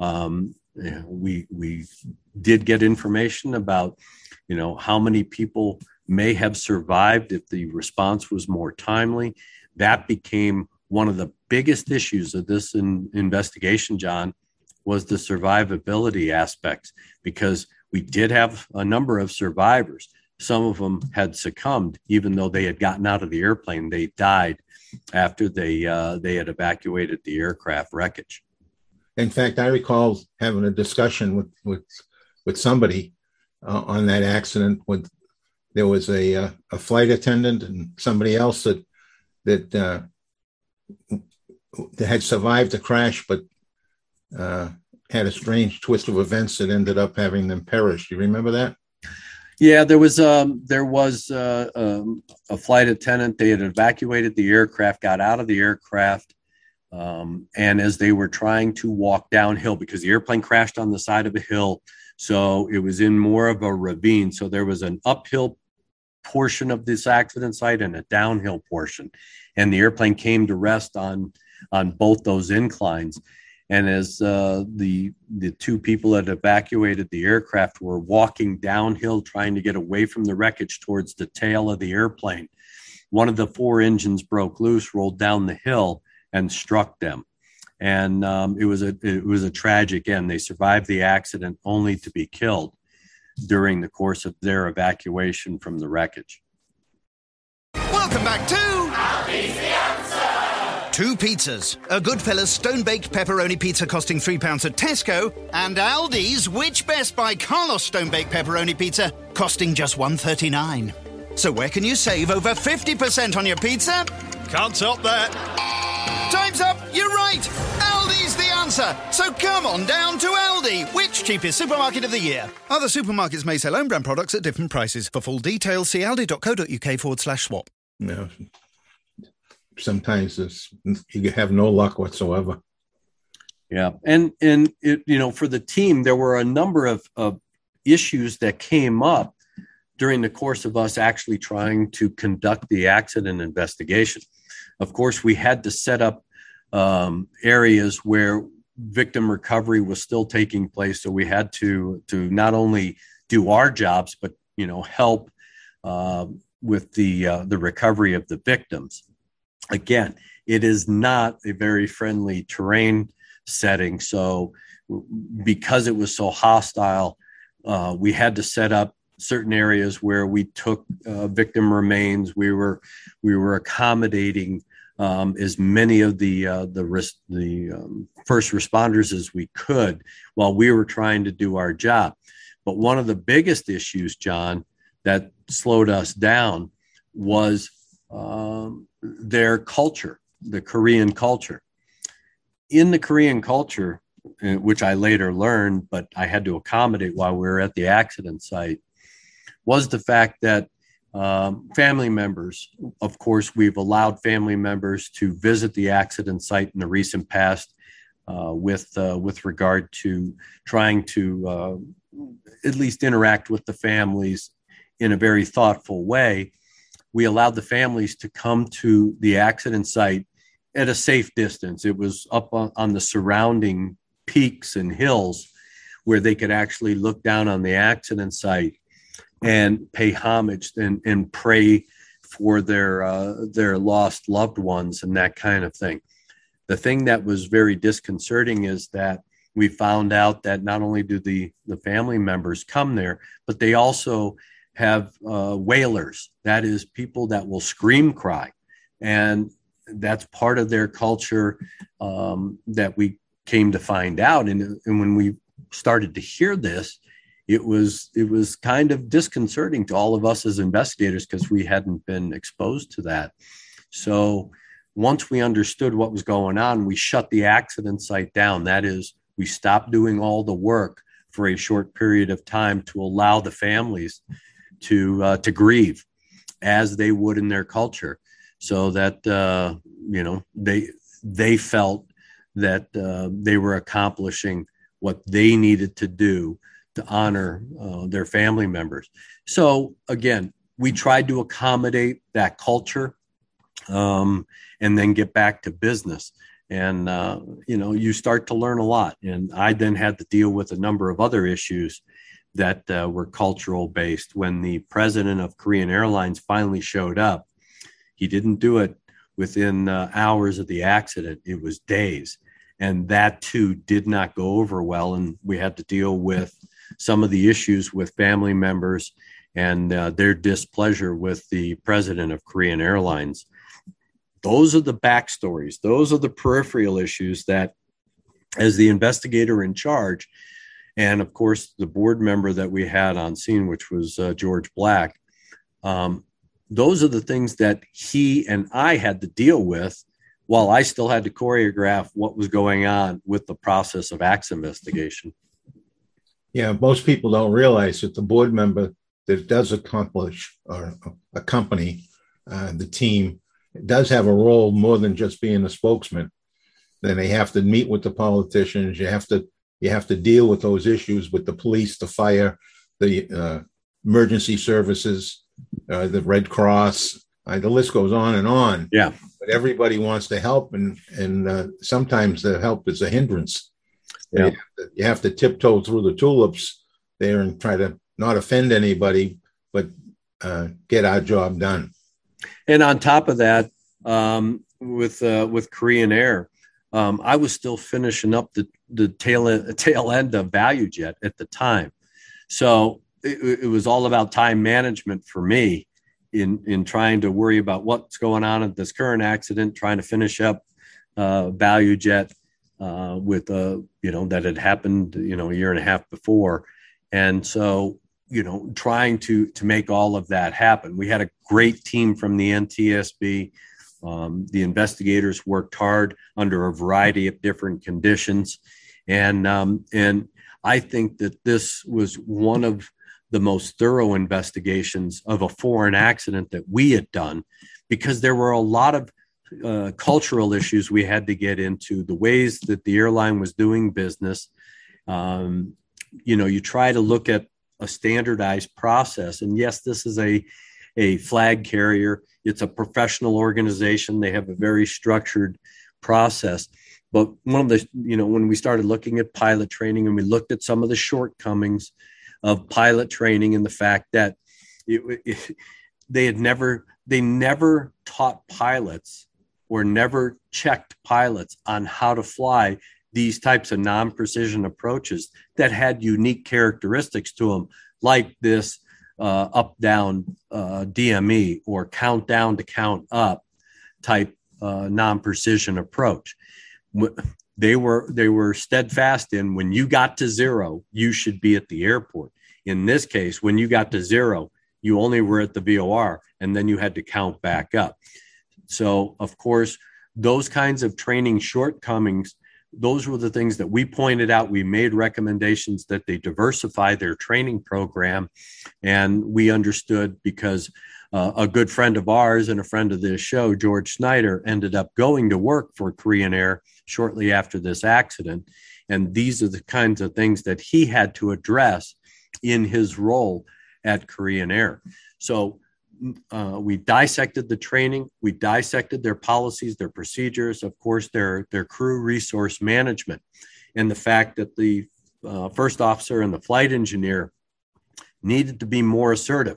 We did get information about, how many people may have survived if the response was more timely. That became one of the biggest issues of this investigation, John, was the survivability aspects, because we did have a number of survivors. Some of them had succumbed, even though they had gotten out of the airplane. They died after they had evacuated the aircraft wreckage. In fact, I recall having a discussion with somebody on that accident. There was a flight attendant and somebody else that had survived the crash, but had a strange twist of events that ended up having them perish. Do you remember that? Yeah, there was a flight attendant. They had evacuated the aircraft, got out of the aircraft, and as they were trying to walk downhill, because the airplane crashed on the side of a hill, so it was in more of a ravine. So there was an uphill portion of this accident site and a downhill portion, and the airplane came to rest on both those inclines. And as the 2 people that evacuated the aircraft were walking downhill, trying to get away from the wreckage towards the tail of the airplane, one of the 4 engines broke loose, rolled down the hill, and struck them. And it was a tragic end. They survived the accident only to be killed during the course of their evacuation from the wreckage. Welcome back to Aldi's the Answer. 2 pizzas, a Goodfellas stone-baked pepperoni pizza costing £3 at Tesco, and Aldi's Which Best by Carlos stone-baked pepperoni pizza costing just $1.39. So where can you save over 50% on your pizza? Can't top that. Time's up, you're right. Aldi's the answer. So come on down to Aldi, which cheapest supermarket of the year. Other supermarkets may sell own brand products at different prices. For full details, see aldi.co.uk/swap. No. Sometimes you have no luck whatsoever. Yeah. And it, for the team, there were a number of issues that came up during the course of us actually trying to conduct the accident investigation. Of course, we had to set up areas where victim recovery was still taking place. So we had to not only do our jobs, but, help with the recovery of the victims. Again, it is not a very friendly terrain setting. So because it was so hostile, we had to set up certain areas where we took victim remains. We were accommodating as many of the first responders as we could while we were trying to do our job. But one of the biggest issues, John, that slowed us down was their culture, the Korean culture. In the Korean culture, which I later learned, but I had to accommodate while we were at the accident site, was the fact that family members, of course, we've allowed family members to visit the accident site in the recent past with regard to trying to at least interact with the families in a very thoughtful way. We allowed the families to come to the accident site at a safe distance. It was up on the surrounding peaks and hills where they could actually look down on the accident site and pay homage and pray for their lost loved ones and that kind of thing. The thing that was very disconcerting is that we found out that not only do the family members come there, but they also have wailers. That is, people that will scream cry. And that's part of their culture that we came to find out. And when we started to hear this, it was kind of disconcerting to all of us as investigators because we hadn't been exposed to that. So once we understood what was going on, we shut the accident site down. That is, we stopped doing all the work for a short period of time to allow the families to grieve as they would in their culture, so that they felt that they were accomplishing what they needed to do to honor their family members. So again, we tried to accommodate that culture and then get back to business. And, you start to learn a lot. And I then had to deal with a number of other issues that were cultural based. When the president of Korean Airlines finally showed up, he didn't do it within hours of the accident. It was days. And that too did not go over well. And we had to deal with some of the issues with family members and their displeasure with the president of Korean Airlines. Those are the backstories. Those are the peripheral issues that, as the investigator in charge, and of course, the board member that we had on scene, which was George Black, those are the things that he and I had to deal with while I still had to choreograph what was going on with the process of acts investigation. Yeah, most people don't realize that the board member that does accomplish or accompany the team does have a role more than just being a spokesman. Then they have to meet with the politicians. You have to deal with those issues with the police, the fire, the emergency services, the Red Cross. The list goes on and on. Yeah. But everybody wants to help, and sometimes the help is a hindrance. Yeah. You have to tiptoe through the tulips there and try to not offend anybody, but get our job done. And on top of that, with Korean Air, I was still finishing up the tail end of ValueJet at the time. So it was all about time management for me in trying to worry about what's going on at this current accident, trying to finish up ValueJet with that had happened, a year and a half before. And so, trying to make all of that happen. We had a great team from the NTSB. The investigators worked hard under a variety of different conditions. And I think that this was one of the most thorough investigations of a foreign accident that we had done, because there were a lot of cultural issues we had to get into, the ways that the airline was doing business. You try to look at a standardized process. And yes, this is a flag carrier. It's a professional organization. They have a very structured process. But one of the, when we started looking at pilot training and we looked at some of the shortcomings of pilot training and the fact that They never taught pilots or never checked pilots on how to fly these types of non-precision approaches that had unique characteristics to them, like this up-down DME or count-down to count-up type non-precision approach. They were steadfast in, when you got to zero, you should be at the airport. In this case, when you got to zero, you only were at the VOR, and then you had to count back up. So, of course, those kinds of training shortcomings, those were the things that we pointed out. We made recommendations that they diversify their training program. And we understood, because a good friend of ours and a friend of this show, George Snyder, ended up going to work for Korean Air shortly after this accident. And these are the kinds of things that he had to address in his role at Korean Air. So we dissected the training, we dissected their policies, their procedures, of course, their crew resource management, and the fact that the first officer and the flight engineer needed to be more assertive.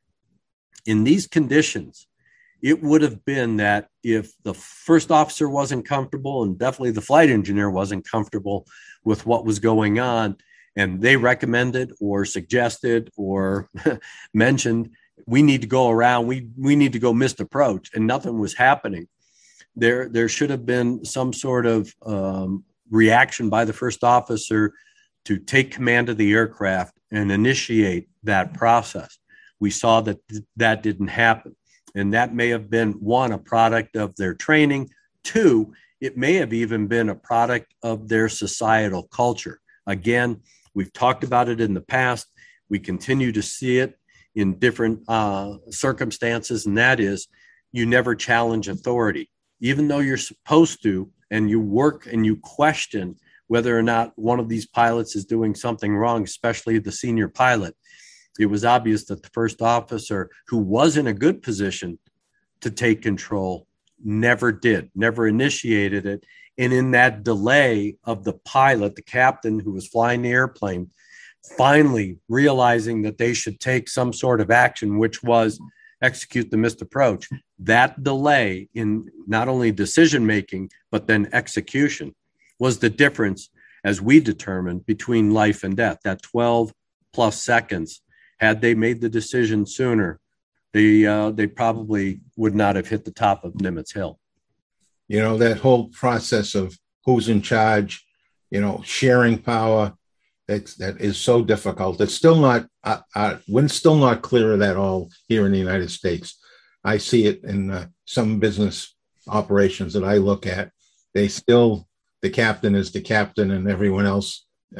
In these conditions, it would have been that if the first officer wasn't comfortable, and definitely the flight engineer wasn't comfortable with what was going on, and they recommended or suggested or mentioned, we need to go around, we need to go missed approach, and nothing was happening. There should have been some sort of reaction by the first officer to take command of the aircraft and initiate that process. We saw that that didn't happen. And that may have been, one, a product of their training. Two, it may have even been a product of their societal culture. Again, we've talked about it in the past. We continue to see it in different circumstances, and that is, you never challenge authority. Even though you're supposed to, and you work and you question whether or not one of these pilots is doing something wrong, especially the senior pilot, it was obvious that the first officer, who was in a good position to take control, never initiated it. And in that delay of the pilot, the captain who was flying the airplane, finally realizing that they should take some sort of action, which was execute the missed approach, that delay in not only decision-making, but then execution, was the difference, as we determined, between life and death. That 12 plus seconds. Had they made the decision sooner, they probably would not have hit the top of Nimitz Hill. You know, that whole process of who's in charge, you know, sharing power, that is so difficult. It's still not, we're still not clear of that all here in the United States. I see it in some business operations that I look at. They still, the captain is the captain, and everyone else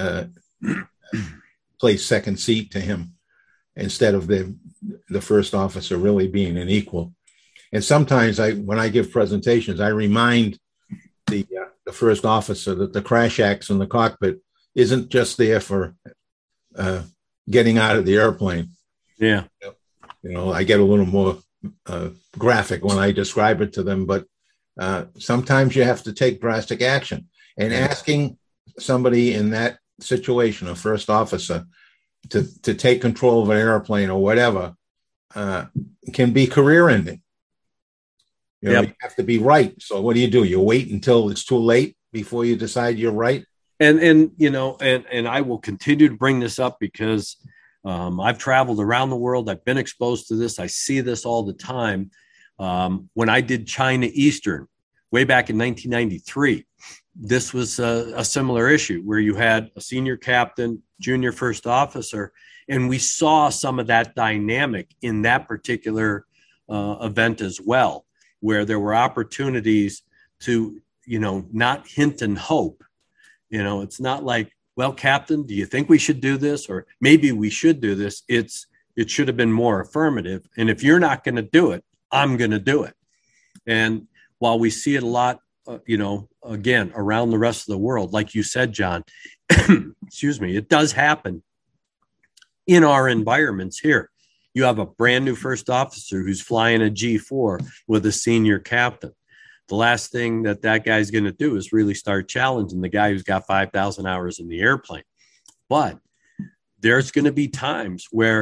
plays second seat to him, instead of the first officer really being an equal. And sometimes when I give presentations, I remind the first officer that the crash axe in the cockpit isn't just there for getting out of the airplane. Yeah. You know, I get a little more graphic when I describe it to them, but sometimes you have to take drastic action. And asking somebody in that situation, a first officer, to take control of an airplane or whatever, can be career ending. You know, You have to be right. So what do? You wait until it's too late before you decide you're right. And you know, and I will continue to bring this up because I've traveled around the world. I've been exposed to this. I see this all the time. When I did China Eastern way back in 1993, this was a similar issue where you had a senior captain, junior first officer, and we saw some of that dynamic in that particular event as well, where there were opportunities to, you know, not hint and hope. You know, it's not like, well, Captain, do you think we should do this? Or maybe we should do this. It should have been more affirmative. And if you're not going to do it, I'm going to do it. And while we see it a lot, you know, again, around the rest of the world, like you said, John, excuse me, it does happen in our environments here. You have a brand new first officer who's flying a G4 with a senior captain. The last thing that guy's going to do is really start challenging the guy who's got 5,000 hours in the airplane. But there's going to be times where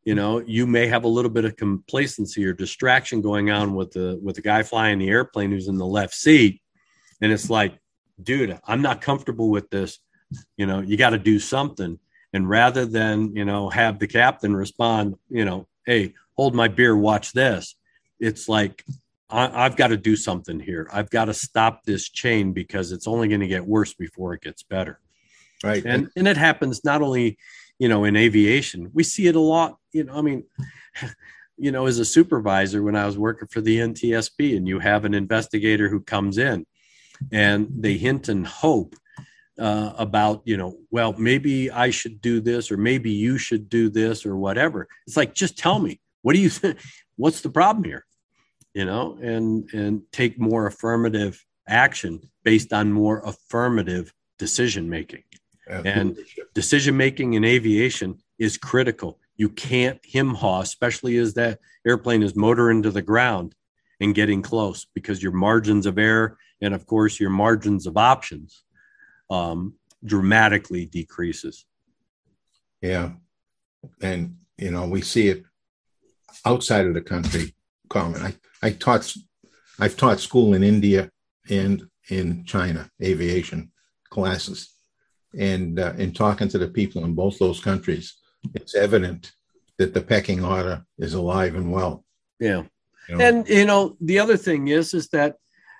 you may have a little bit of complacency or distraction going on with the guy flying the airplane who's in the left seat. And it's like, dude, I'm not comfortable with this. You got to do something. And rather than, have the captain respond, hey, hold my beer, watch this. It's like, I've got to do something here. I've got to stop this chain because it's only going to get worse before it gets better. Right. And it happens not only, in aviation, we see it a lot, as a supervisor, when I was working for the NTSB, and you have an investigator who comes in and they hint and hope about, well, maybe I should do this, or maybe you should do this, or whatever. It's like, just tell me, what do you think? What's the problem here? And take more affirmative action based on more affirmative decision making. And decision making in aviation is critical. You can't hem-haw, especially as that airplane is motoring to the ground and getting close, because your margins of error and, of course, your margins of options dramatically decreases. Yeah. And, we see it outside of the country common. I've taught school in India and in China, aviation classes. And in talking to the people in both those countries, it's evident that the pecking order is alive and well. Yeah. And, the other thing is that,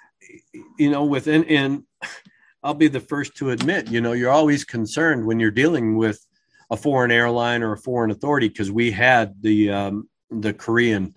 and I'll be the first to admit, you're always concerned when you're dealing with a foreign airline or a foreign authority, because we had the Korean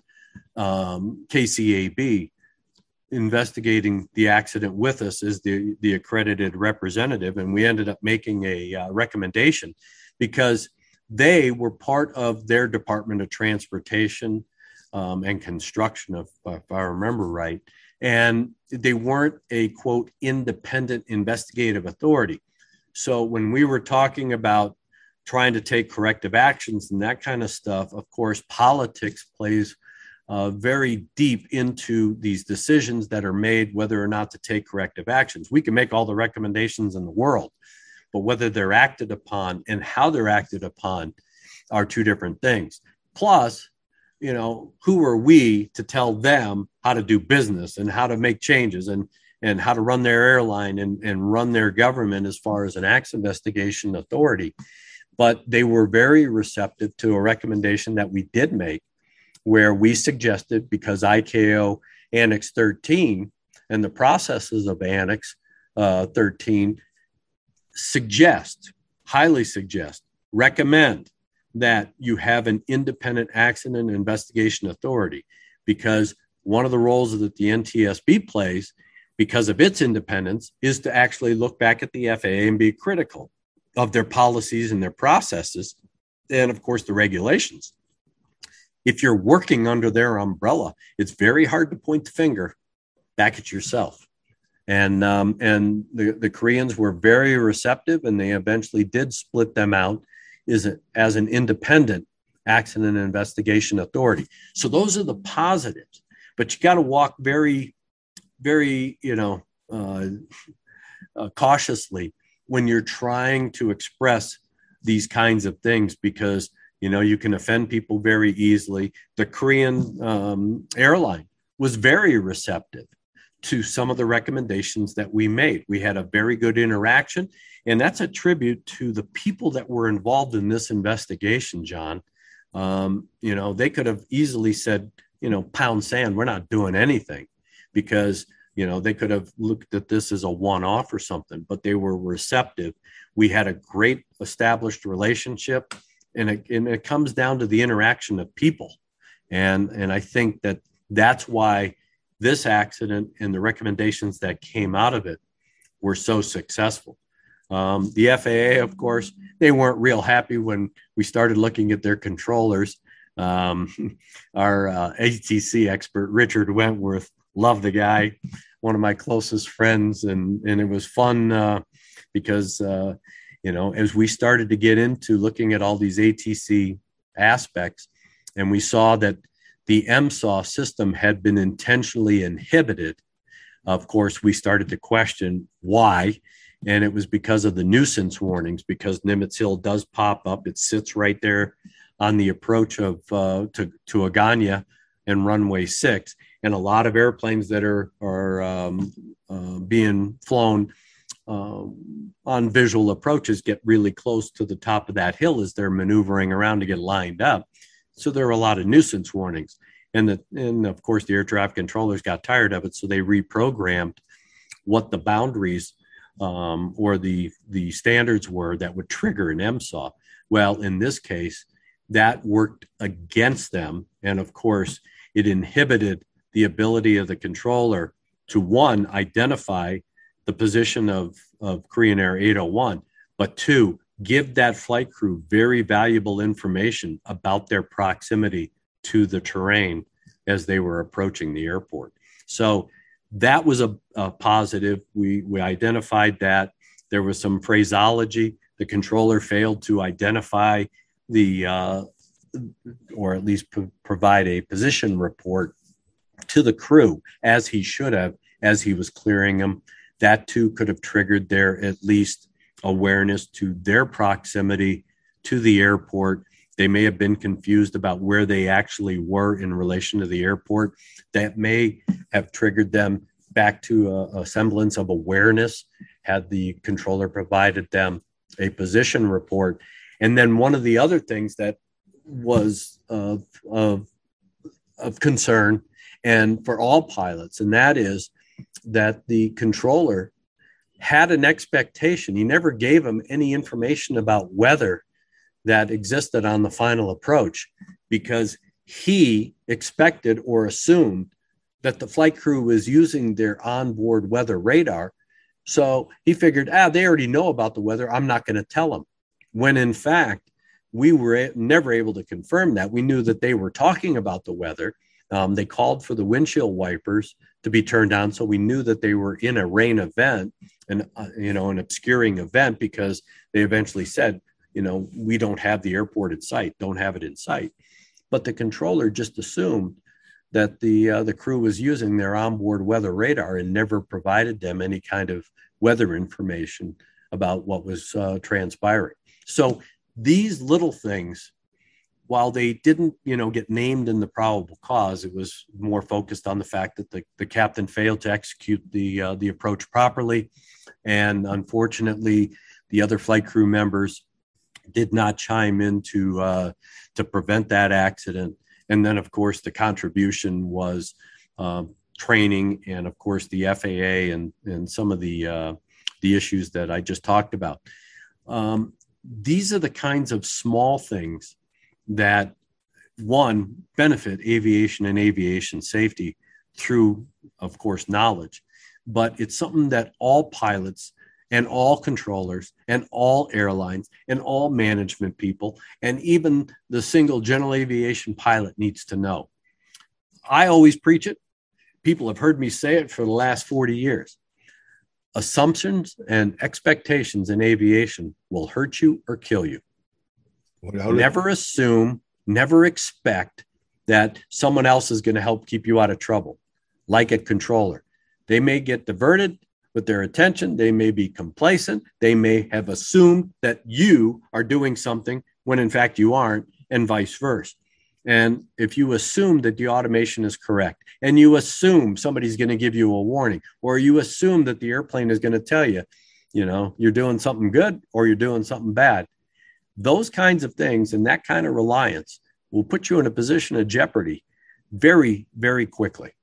KCAB investigating the accident with us as the accredited representative. And we ended up making a recommendation because they were part of their Department of Transportation and Construction, if I remember right. And they weren't a, quote, independent investigative authority. So when we were talking about trying to take corrective actions and that kind of stuff, of course, politics plays very deep into these decisions that are made, whether or not to take corrective actions. We can make all the recommendations in the world, but whether they're acted upon and how they're acted upon are two different things. Plus, who are we to tell them how to do business and how to make changes and how to run their airline and run their government as far as an acts investigation authority? But they were very receptive to a recommendation that we did make, where we suggested, because ICAO Annex 13 and the processes of Annex 13 highly suggest, recommend that you have an independent accident investigation authority, because one of the roles that the NTSB plays, because of its independence, is to actually look back at the FAA and be critical of their policies and their processes, and of course the regulations. If you're working under their umbrella, it's very hard to point the finger back at yourself. And the Koreans were very receptive, and they eventually did split them out as an independent accident investigation authority. So those are the positives, but you got to walk very, very, cautiously when you're trying to express these kinds of things, because you can offend people very easily. The Korean airline was very receptive to some of the recommendations that we made. We had a very good interaction, and that's a tribute to the people that were involved in this investigation, John. They could have easily said, pound sand, we're not doing anything, because, they could have looked at this as a one-off or something, but they were receptive. We had a great established relationship. And it comes down to the interaction of people. And I think that's why this accident and the recommendations that came out of it were so successful. The FAA, of course, they weren't real happy when we started looking at their controllers. Our ATC expert, Richard Wentworth, loved the guy, one of my closest friends. And it was fun because as we started to get into looking at all these ATC aspects, and we saw that the MSAW system had been intentionally inhibited, of course, we started to question why. And it was because of the nuisance warnings, because Nimitz Hill does pop up. It sits right there on the approach of to Agana and runway 6, and a lot of airplanes that are being flown on visual approaches get really close to the top of that hill as they're maneuvering around to get lined up. So there are a lot of nuisance warnings, and of course the air traffic controllers got tired of it, so they reprogrammed what the boundaries or the standards were that would trigger an MSAW. Well, in this case, that worked against them, and of course it inhibited the ability of the controller to, one, identify the position of Korean Air 801, but two, give that flight crew very valuable information about their proximity to the terrain as they were approaching the airport. So that was a positive. We identified that. There was some phraseology. The controller failed to identify or at least provide a position report to the crew as he should have, as he was clearing them. That too could have triggered their at least awareness to their proximity to the airport. They may have been confused about where they actually were in relation to the airport. That may have triggered them back to a semblance of awareness had the controller provided them a position report. And then one of the other things that was of concern, and for all pilots, and that is that the controller had an expectation. He never gave them any information about weather that existed on the final approach, because he expected or assumed that the flight crew was using their onboard weather radar. So he figured, they already know about the weather, I'm not going to tell them. When in fact, we were never able to confirm that. We knew that they were talking about the weather. They called for the windshield wipers to be turned on, so we knew that they were in a rain event and an obscuring event, because they eventually said, we don't have the airport in sight, don't have it in sight. But the controller just assumed that the crew was using their onboard weather radar and never provided them any kind of weather information about what was transpiring. So these little things, while they didn't, get named in the probable cause, it was more focused on the fact that the captain failed to execute the approach properly. And unfortunately, the other flight crew members did not chime in to prevent that accident. And then, of course, the contribution was training, and of course the FAA and some of the issues that I just talked about. These are the kinds of small things that, one, benefit aviation and aviation safety through, of course, knowledge. But it's something that all pilots and all controllers and all airlines and all management people and even the single general aviation pilot needs to know. I always preach it. People have heard me say it for the last 40 years. Assumptions and expectations in aviation will hurt you or kill you. Never assume, never expect that someone else is going to help keep you out of trouble, like a controller. They may get diverted with their attention. They may be complacent. They may have assumed that you are doing something when in fact you aren't, and vice versa. And if you assume that the automation is correct, and you assume somebody's going to give you a warning, or you assume that the airplane is going to tell you, you're doing something good or you're doing something bad, those kinds of things and that kind of reliance will put you in a position of jeopardy very, very quickly.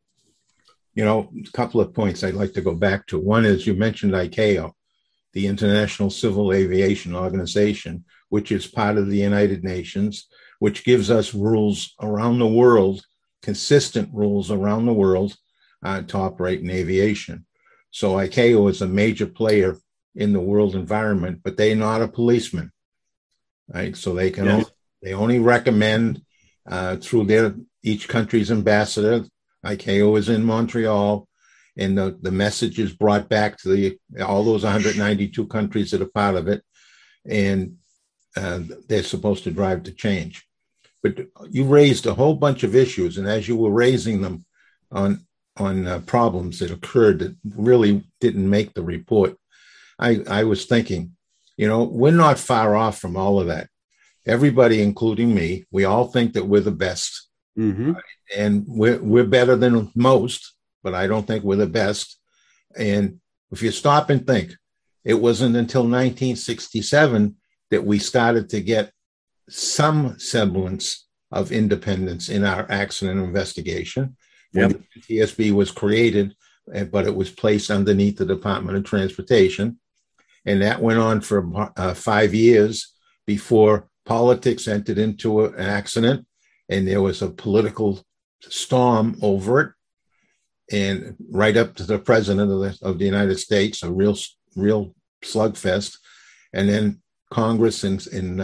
A couple of points I'd like to go back to. One is, you mentioned ICAO, the International Civil Aviation Organization, which is part of the United Nations, which gives us rules around the world, consistent rules around the world to operate in aviation. So ICAO is a major player in the world environment, but they're not a policeman, right? So they can they only recommend through each country's ambassador. ICAO is in Montreal, and the message is brought back to all those 192 countries that are part of it, and they're supposed to drive the change. But you raised a whole bunch of issues, and as you were raising them on problems that occurred that really didn't make the report, I was thinking, we're not far off from all of that. everybody, including me, we all think that we're the best. Mm-hmm. And we're better than most, but I don't think we're the best. And if you stop and think, it wasn't until 1967 that we started to get some semblance of independence in our accident investigation. When the NTSB was created, but it was placed underneath the Department of Transportation. And that went on for 5 years before politics entered into an accident, and there was a political storm over it. And right up to the president of the United States, a real slugfest. And then Congress in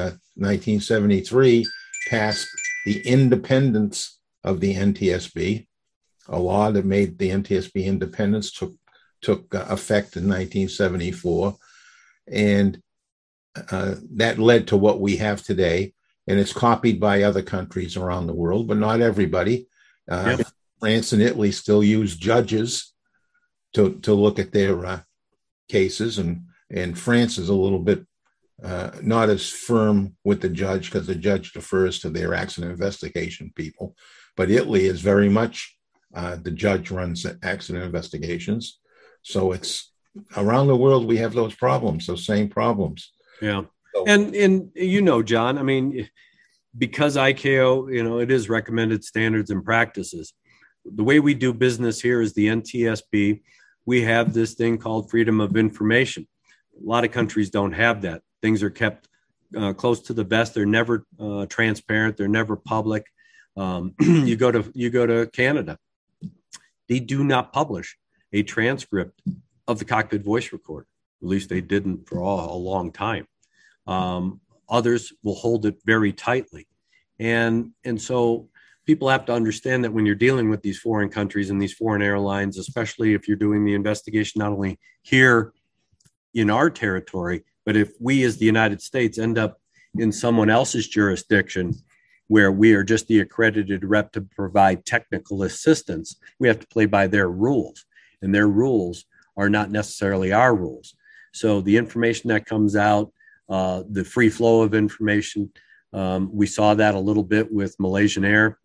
1973 passed the independence of the NTSB, a law that made the NTSB independence took effect in 1974. And that led to what we have today. And it's copied by other countries around the world, but not everybody. France and Italy still use judges to look at their cases. And France is a little bit not as firm with the judge because the judge defers to their accident investigation people. But Italy is very much the judge runs accident investigations. So it's around the world, we have those problems, those same problems. Yeah. So, and you know, John, I mean, because ICAO, you know, it is recommended standards and practices. The way we do business here is the NTSB. We have this thing called freedom of information. A lot of countries don't have that. Things are kept close to the vest. They're never transparent. They're never public. You go to Canada. They do not publish a transcript of the cockpit voice recorder. At least they didn't for a long time. Others will hold it very tightly. And so people have to understand that when you're dealing with these foreign countries and these foreign airlines, especially if you're doing the investigation not only here in our territory, but if we as the United States end up in someone else's jurisdiction where we are just the accredited rep to provide technical assistance, we have to play by their rules. And their rules are not necessarily our rules. So the information that comes out, the free flow of information, we saw that a little bit with Malaysian Air,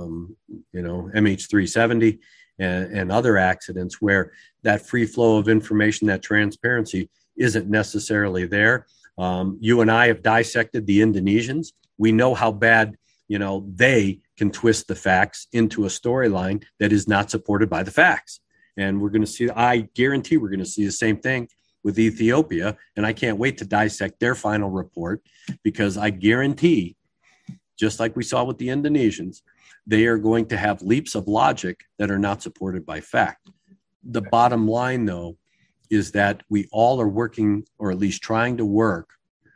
MH370 and other accidents where that free flow of information, that transparency isn't necessarily there. You and I have dissected the Indonesians. We know how bad, they can twist the facts into a storyline that is not supported by the facts. And we're going to see, I guarantee we're going to see the same thing with Ethiopia. And I can't wait to dissect their final report because I guarantee, just like we saw with the Indonesians, they are going to have leaps of logic that are not supported by fact. The bottom line, though, is that we all are working, or at least trying to work,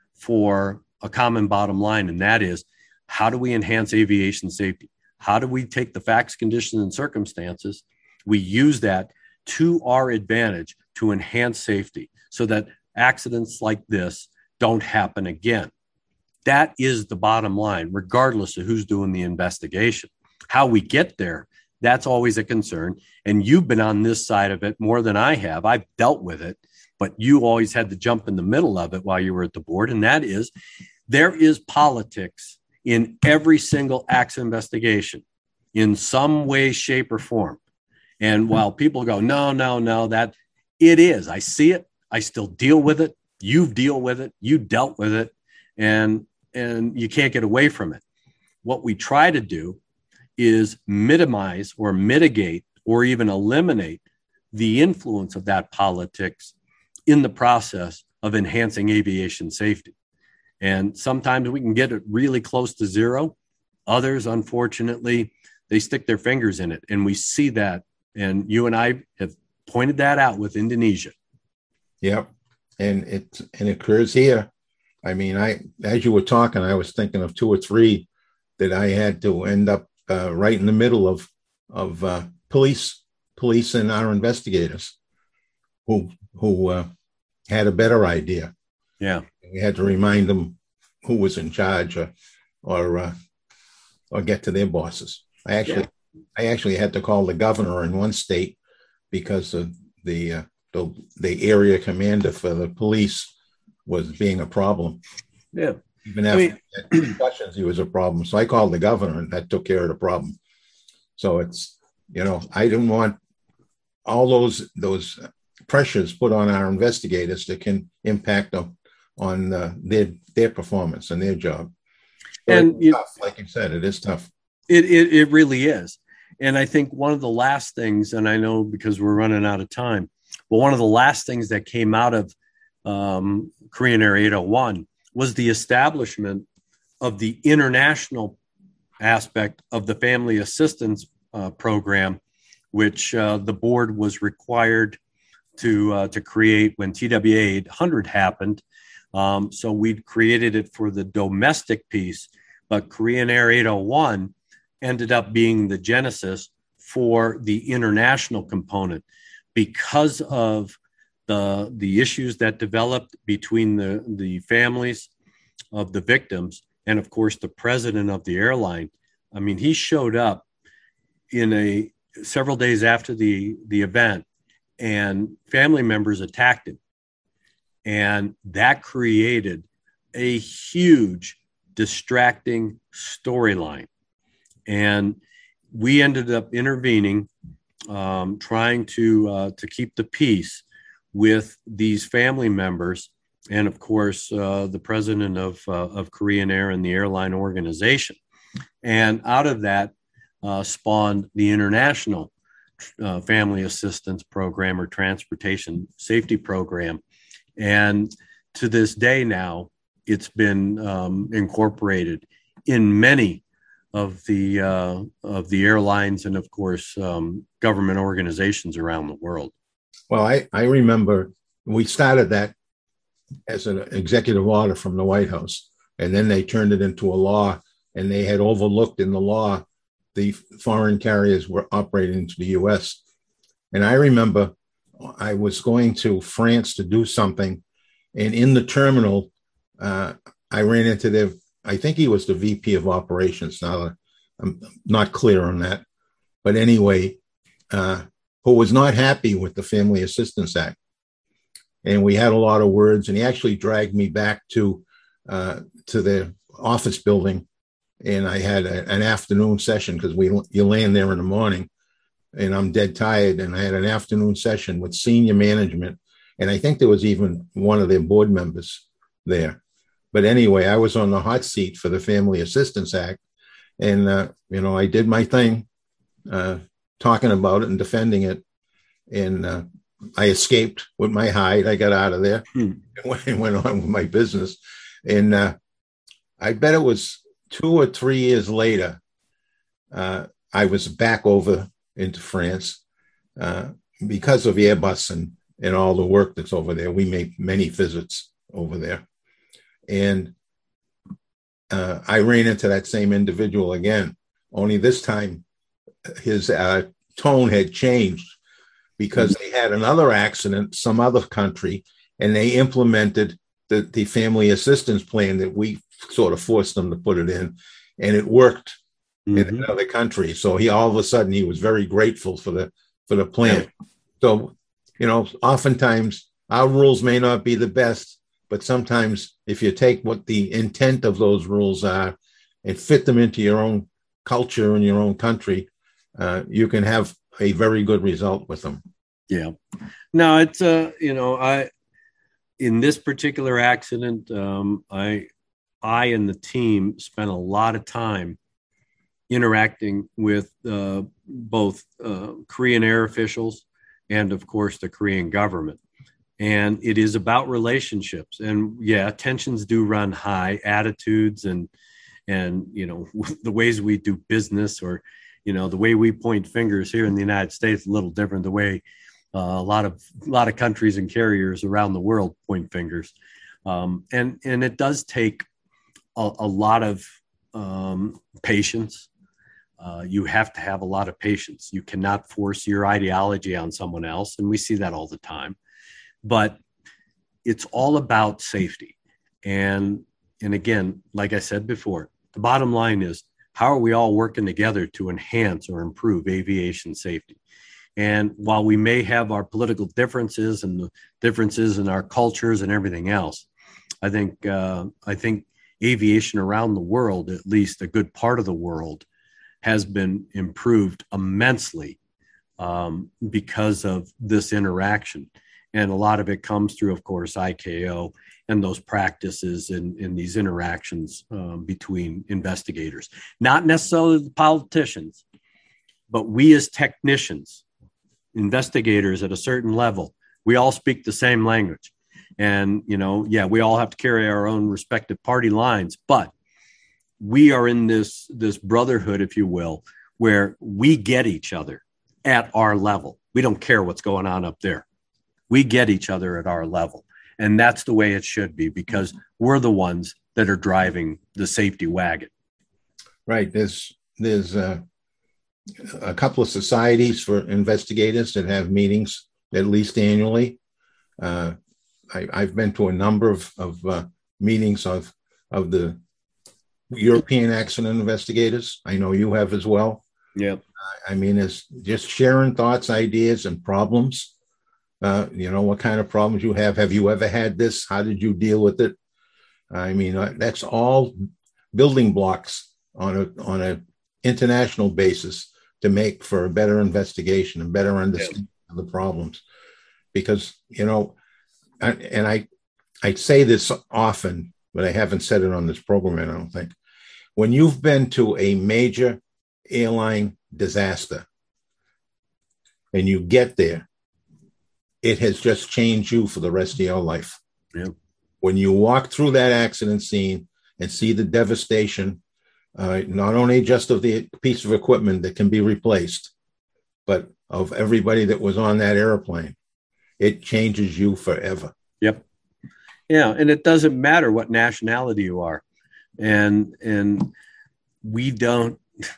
for a common bottom line. And that is, how do we enhance aviation safety? How do we take the facts, conditions, and circumstances? We use that to our advantage to enhance safety so that accidents like this don't happen again. That is the bottom line, regardless of who's doing the investigation. How we get there, that's always a concern. And you've been on this side of it more than I have. I've dealt with it, but you always had to jump in the middle of it while you were at the board. And that is, there is politics in every single accident investigation in some way, shape, or form. And while people go, no, that it is, I see it, I still deal with it. You deal with it, you dealt with it, and you can't get away from it. What we try to do is minimize or mitigate or even eliminate the influence of that politics in the process of enhancing aviation safety. And sometimes we can get it really close to zero. Others, unfortunately, they stick their fingers in it. And we see that. And you and I have pointed that out with Indonesia. Yep. And it occurs here. I mean, as you were talking, I was thinking of 2 or 3 that I had to end up right in the middle of police and our investigators who had a better idea. Yeah. We had to remind them who was in charge or get to their bosses. I actually had to call the governor in one state because of the area commander for the police was being a problem. Yeah. Even after that discussions, he was a problem. So I called the governor, and that took care of the problem. So it's, I didn't want all those pressures put on our investigators that can impact them on their performance and their job. So and tough, like you said, it is tough. It really is. And I think one of the last things, and I know because we're running out of time, but one of the last things that came out of Korean Air 801 was the establishment of the international aspect of the Family Assistance Program, which the board was required to create when TWA 800 happened. So we'd created it for the domestic piece, but Korean Air 801 ended up being the genesis for the international component because of the issues that developed between the families of the victims and, of course, the president of the airline. I mean, he showed up several days after the event, and family members attacked him. And that created a huge distracting storyline. And we ended up intervening, trying to keep the peace with these family members, and of course the president of Korean Air and the airline organization. And out of that spawned the International Family Assistance Program, or Transportation Safety Program. And to this day now, it's been incorporated in many of the airlines and, of course, government organizations around the world. Well, I remember we started that as an executive order from the White House, and then they turned it into a law, and they had overlooked in the law the foreign carriers were operating into the U.S. And I remember I was going to France to do something, and in the terminal, I ran into I think he was the VP of operations. Now, I'm not clear on that. But anyway, who was not happy with the Family Assistance Act. And we had a lot of words, and he actually dragged me back to the office building. And I had an afternoon session because you land there in the morning, and I'm dead tired. And I had an afternoon session with senior management. And I think there was even one of their board members there. But anyway, I was on the hot seat for the Family Assistance Act. And, I did my thing, talking about it and defending it. And I escaped with my hide. I got out of there and went on with my business. And I bet it was 2 or 3 years later, I was back over into France because of Airbus and all the work that's over there. We made many visits over there. And I ran into that same individual again, only this time his tone had changed because they had another accident, some other country, and they implemented the family assistance plan that we sort of forced them to put it in, and it worked in another country. So all of a sudden he was very grateful for the plan. So, oftentimes our rules may not be the best, but sometimes if you take what the intent of those rules are and fit them into your own culture and your own country, you can have a very good result with them. Yeah. No, it's, in this particular accident, I and the team spent a lot of time interacting with both Korean Air officials and, of course, the Korean government. And it is about relationships. And yeah, tensions do run high, attitudes and the ways we do business, or, the way we point fingers here in the United States, a little different the way a lot of countries and carriers around the world point fingers. And it does take a lot of patience. You have to have a lot of patience. You cannot force your ideology on someone else. And we see that all the time. But it's all about safety. And again, like I said before, the bottom line is, how are we all working together to enhance or improve aviation safety? And while we may have our political differences and the differences in our cultures and everything else, I think aviation around the world, at least a good part of the world, has been improved immensely because of this interaction. And a lot of it comes through, of course, ICAO and those practices in these interactions between investigators, not necessarily the politicians, but we as technicians, investigators at a certain level, we all speak the same language. And, we all have to carry our own respective party lines, but we are in this brotherhood, if you will, where we get each other at our level. We don't care what's going on up there. We get each other at our level. And that's the way it should be, because we're the ones that are driving the safety wagon. Right. There's a couple of societies for investigators that have meetings at least annually. I've been to a number of meetings of the European accident investigators. I know you have as well. Yeah. It's just sharing thoughts, ideas, and problems. What kind of problems you have. Have you ever had this? How did you deal with it? That's all building blocks on a international basis to make for a better investigation and better understanding of the problems. Because, I say this often, but I haven't said it on this program, I don't think. When you've been to a major airline disaster and you get there, it has just changed you for the rest of your life. Yeah. When you walk through that accident scene and see the devastation, not only just of the piece of equipment that can be replaced, but of everybody that was on that airplane, it changes you forever. Yep. Yeah. And it doesn't matter what nationality you are. And we don't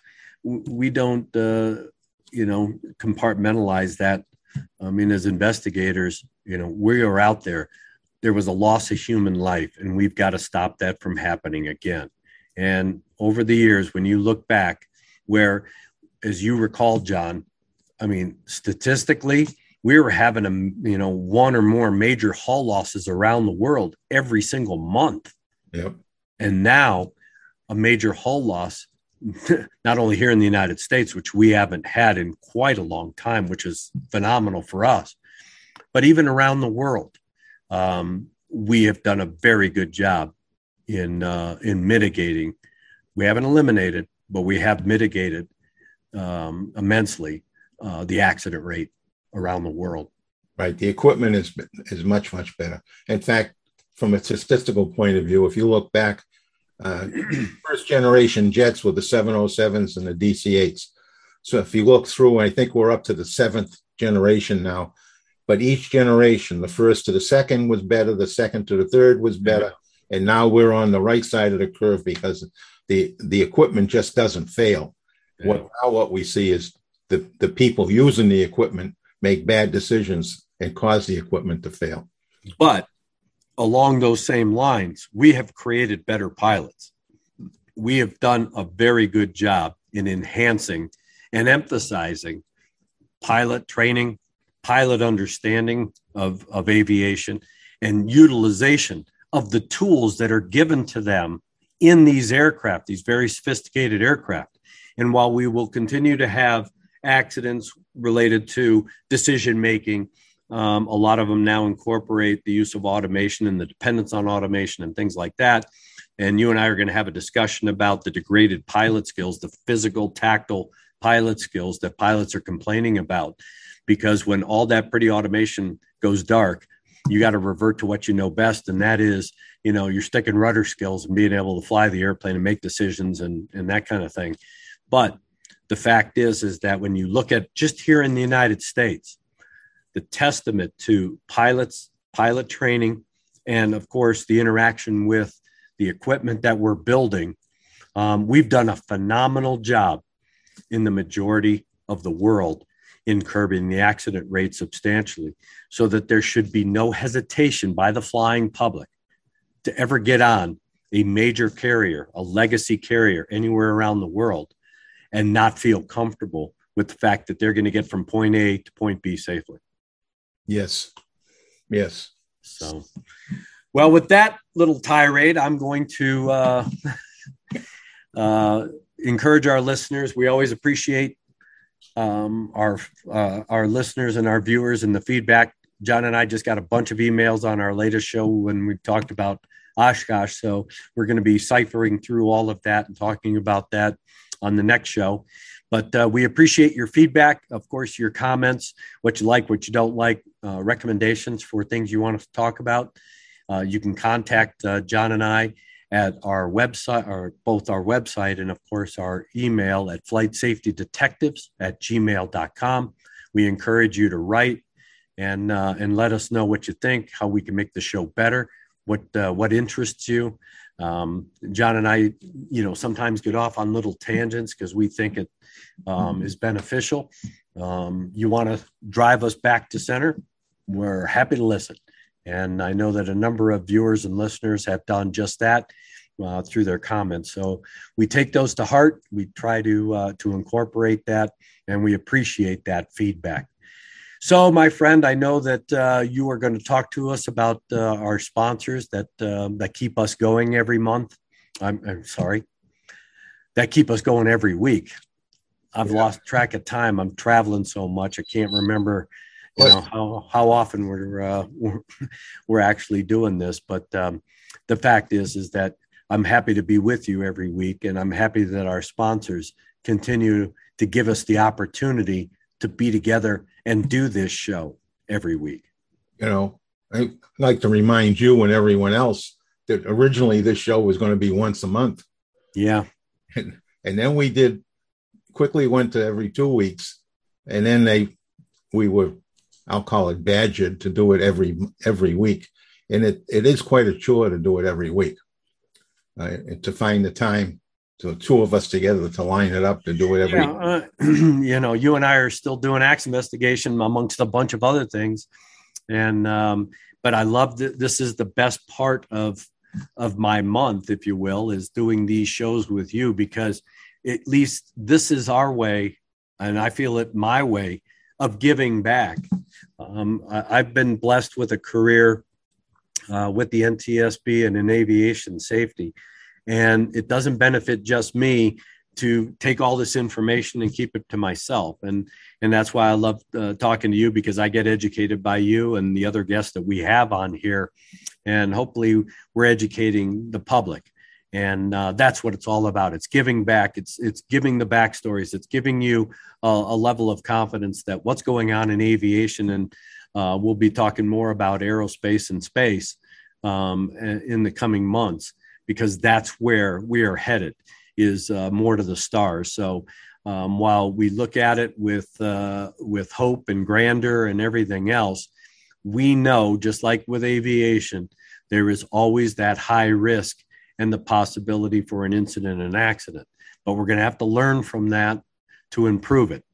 compartmentalize that. As investigators, we are out there. There was a loss of human life, and we've got to stop that from happening again. And over the years, when you look back, where, as you recall, John, statistically, we were having one or more major hull losses around the world every single month. Yep. And now a major hull loss, not only here in the United States, which we haven't had in quite a long time, which is phenomenal for us, but even around the world, we have done a very good job in mitigating. We haven't eliminated, but we have mitigated immensely the accident rate around the world. Right. The equipment is much, much better. In fact, from a statistical point of view, if you look back, first generation jets were the 707s and the DC-8s. So if you look through, I think we're up to the 7th generation now. But each generation, the first to the second was better, the second to the third was better. And now we're on the right side of the curve because the equipment just doesn't fail. Yeah. What we see is the people using the equipment make bad decisions and cause the equipment to fail. But along those same lines, we have created better pilots. We have done a very good job in enhancing and emphasizing pilot training, pilot understanding of aviation, and utilization of the tools that are given to them in these aircraft, these very sophisticated aircraft. And while we will continue to have accidents related to decision-making, a lot of them now incorporate the use of automation and the dependence on automation and things like that. And you and I are going to have a discussion about the degraded pilot skills, the physical, tactile pilot skills that pilots are complaining about. Because when all that pretty automation goes dark, you got to revert to what you know best. And that is, your stick and rudder skills and being able to fly the airplane and make decisions and that kind of thing. But the fact is that when you look at just here in the United States, the testament to pilots, pilot training, and of course, the interaction with the equipment that we're building, we've done a phenomenal job in the majority of the world in curbing the accident rate substantially, so that there should be no hesitation by the flying public to ever get on a major carrier, a legacy carrier anywhere around the world and not feel comfortable with the fact that they're going to get from point A to point B safely. Yes. So, Well, with that little tirade, I'm going to encourage our listeners. We always appreciate our listeners and our viewers and the feedback. John and I just got a bunch of emails on our latest show when we talked about Oshkosh. So we're going to be ciphering through all of that and talking about that on the next show. But we appreciate your feedback, of course, your comments, what you like, what you don't like, recommendations for things you want us to talk about. You can contact John and I at our website, or both our website and, of course, our email at flightsafetydetectives@gmail.com. We encourage you to write and let us know what you think, how we can make the show better, what interests you. John and I, sometimes get off on little tangents because we think it is beneficial. You want to drive us back to center, we're happy to listen. And I know that a number of viewers and listeners have done just that through their comments. So we take those to heart. We try to incorporate that, and we appreciate that feedback. So, my friend, I know that you are going to talk to us about our sponsors that keep us going every month. I'm sorry, that keep us going every week. I've lost track of time. I'm traveling so much, I can't remember, how often we're actually doing this. But the fact is that I'm happy to be with you every week, and I'm happy that our sponsors continue to give us the opportunity to be together and do this show every week. I'd like to remind you and everyone else that originally this show was going to be once a month. Yeah. And then we quickly went to every 2 weeks. And then we were, I'll call it, badgered to do it every week. And it is quite a chore to do it every week. To find the time, to two of us together to line it up to do it every. You and I are still doing axe investigation amongst a bunch of other things, and but I love that this is the best part of my month, if you will, is doing these shows with you, because at least this is our way, and I feel it my way of giving back. I've been blessed with a career with the NTSB and in aviation safety. And it doesn't benefit just me to take all this information and keep it to myself. And that's why I love talking to you, because I get educated by you and the other guests that we have on here. And hopefully we're educating the public. And that's what it's all about. It's giving back. It's giving the backstories. It's giving you a level of confidence that what's going on in aviation, and we'll be talking more about aerospace and space in the coming months, because that's where we are headed, is more to the stars. So while we look at it with hope and grandeur and everything else, we know, just like with aviation, there is always that high risk and the possibility for an incident and accident. But we're going to have to learn from that to improve it.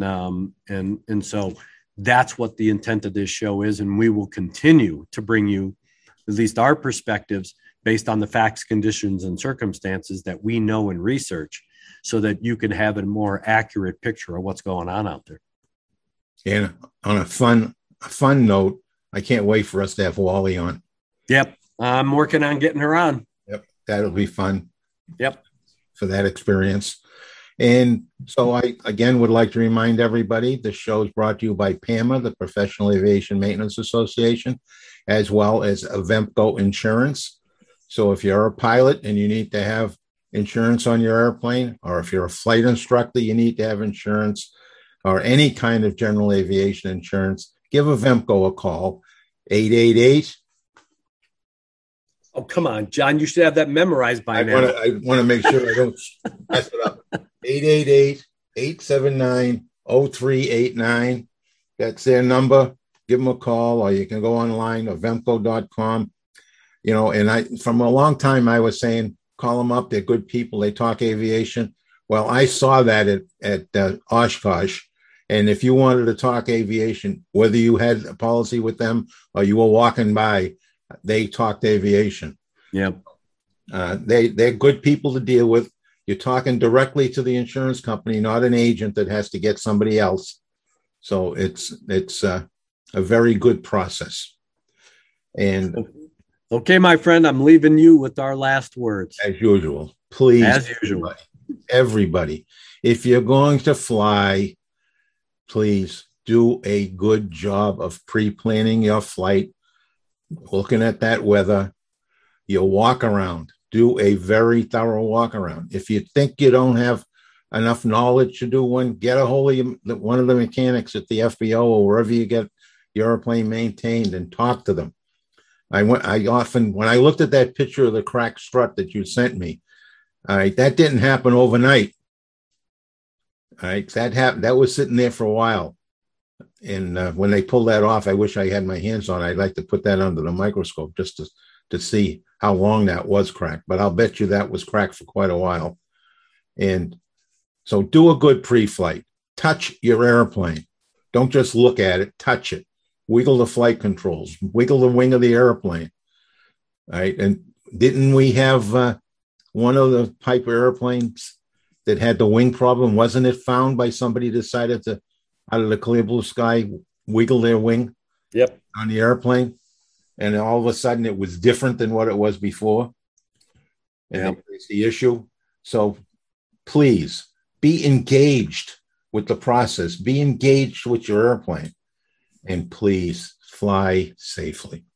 And so that's what the intent of this show is. And we will continue to bring you at least our perspectives based on the facts, conditions, and circumstances that we know and research, so that you can have a more accurate picture of what's going on out there. And on a fun note, I can't wait for us to have Wally on. Yep. I'm working on getting her on. Yep. That'll be fun. Yep. For that experience. And so I, again, would like to remind everybody, this show is brought to you by PAMA, the Professional Aviation Maintenance Association, as well as Avemco Insurance. So if you're a pilot and you need to have insurance on your airplane, or if you're a flight instructor, you need to have insurance, or any kind of general aviation insurance, give Avemco a call, 888. Oh, come on, John. You should have that memorized by now. I want to make sure I don't mess it up. 888-879-0389. That's their number. Give them a call, or you can go online, avemco.com. And from a long time, I was saying, call them up. They're good people. They talk aviation. Well, I saw that at Oshkosh. And if you wanted to talk aviation, whether you had a policy with them or you were walking by, they talked aviation. Yeah. They're good people to deal with. You're talking directly to the insurance company, not an agent that has to get somebody else. So it's a very good process. And Okay, my friend, I'm leaving you with our last words. As usual, please, As usual. everybody, if you're going to fly, please do a good job of pre-planning your flight, looking at that weather, your walk around. Do a very thorough walk around. If you think you don't have enough knowledge to do one, get a hold of one of the mechanics at the FBO or wherever you get your airplane maintained and talk to them. I often, when I looked at that picture of the cracked strut that you sent me, all right, that didn't happen overnight. All right, that happened. That was sitting there for a while. And when they pulled that off, I wish I had my hands on it. I'd like to put that under the microscope just to see how long that was cracked. But I'll bet you that was cracked for quite a while. And so do a good pre-flight. Touch your airplane. Don't just look at it. Touch it. Wiggle the flight controls. Wiggle the wing of the airplane. All right. And didn't we have one of the Piper airplanes that had the wing problem? Wasn't it found by somebody decided to, out of the clear blue sky, wiggle their wing on the airplane? And all of a sudden it was different than what it was before. And it's the issue. So please be engaged with the process. Be engaged with your airplane. And please fly safely.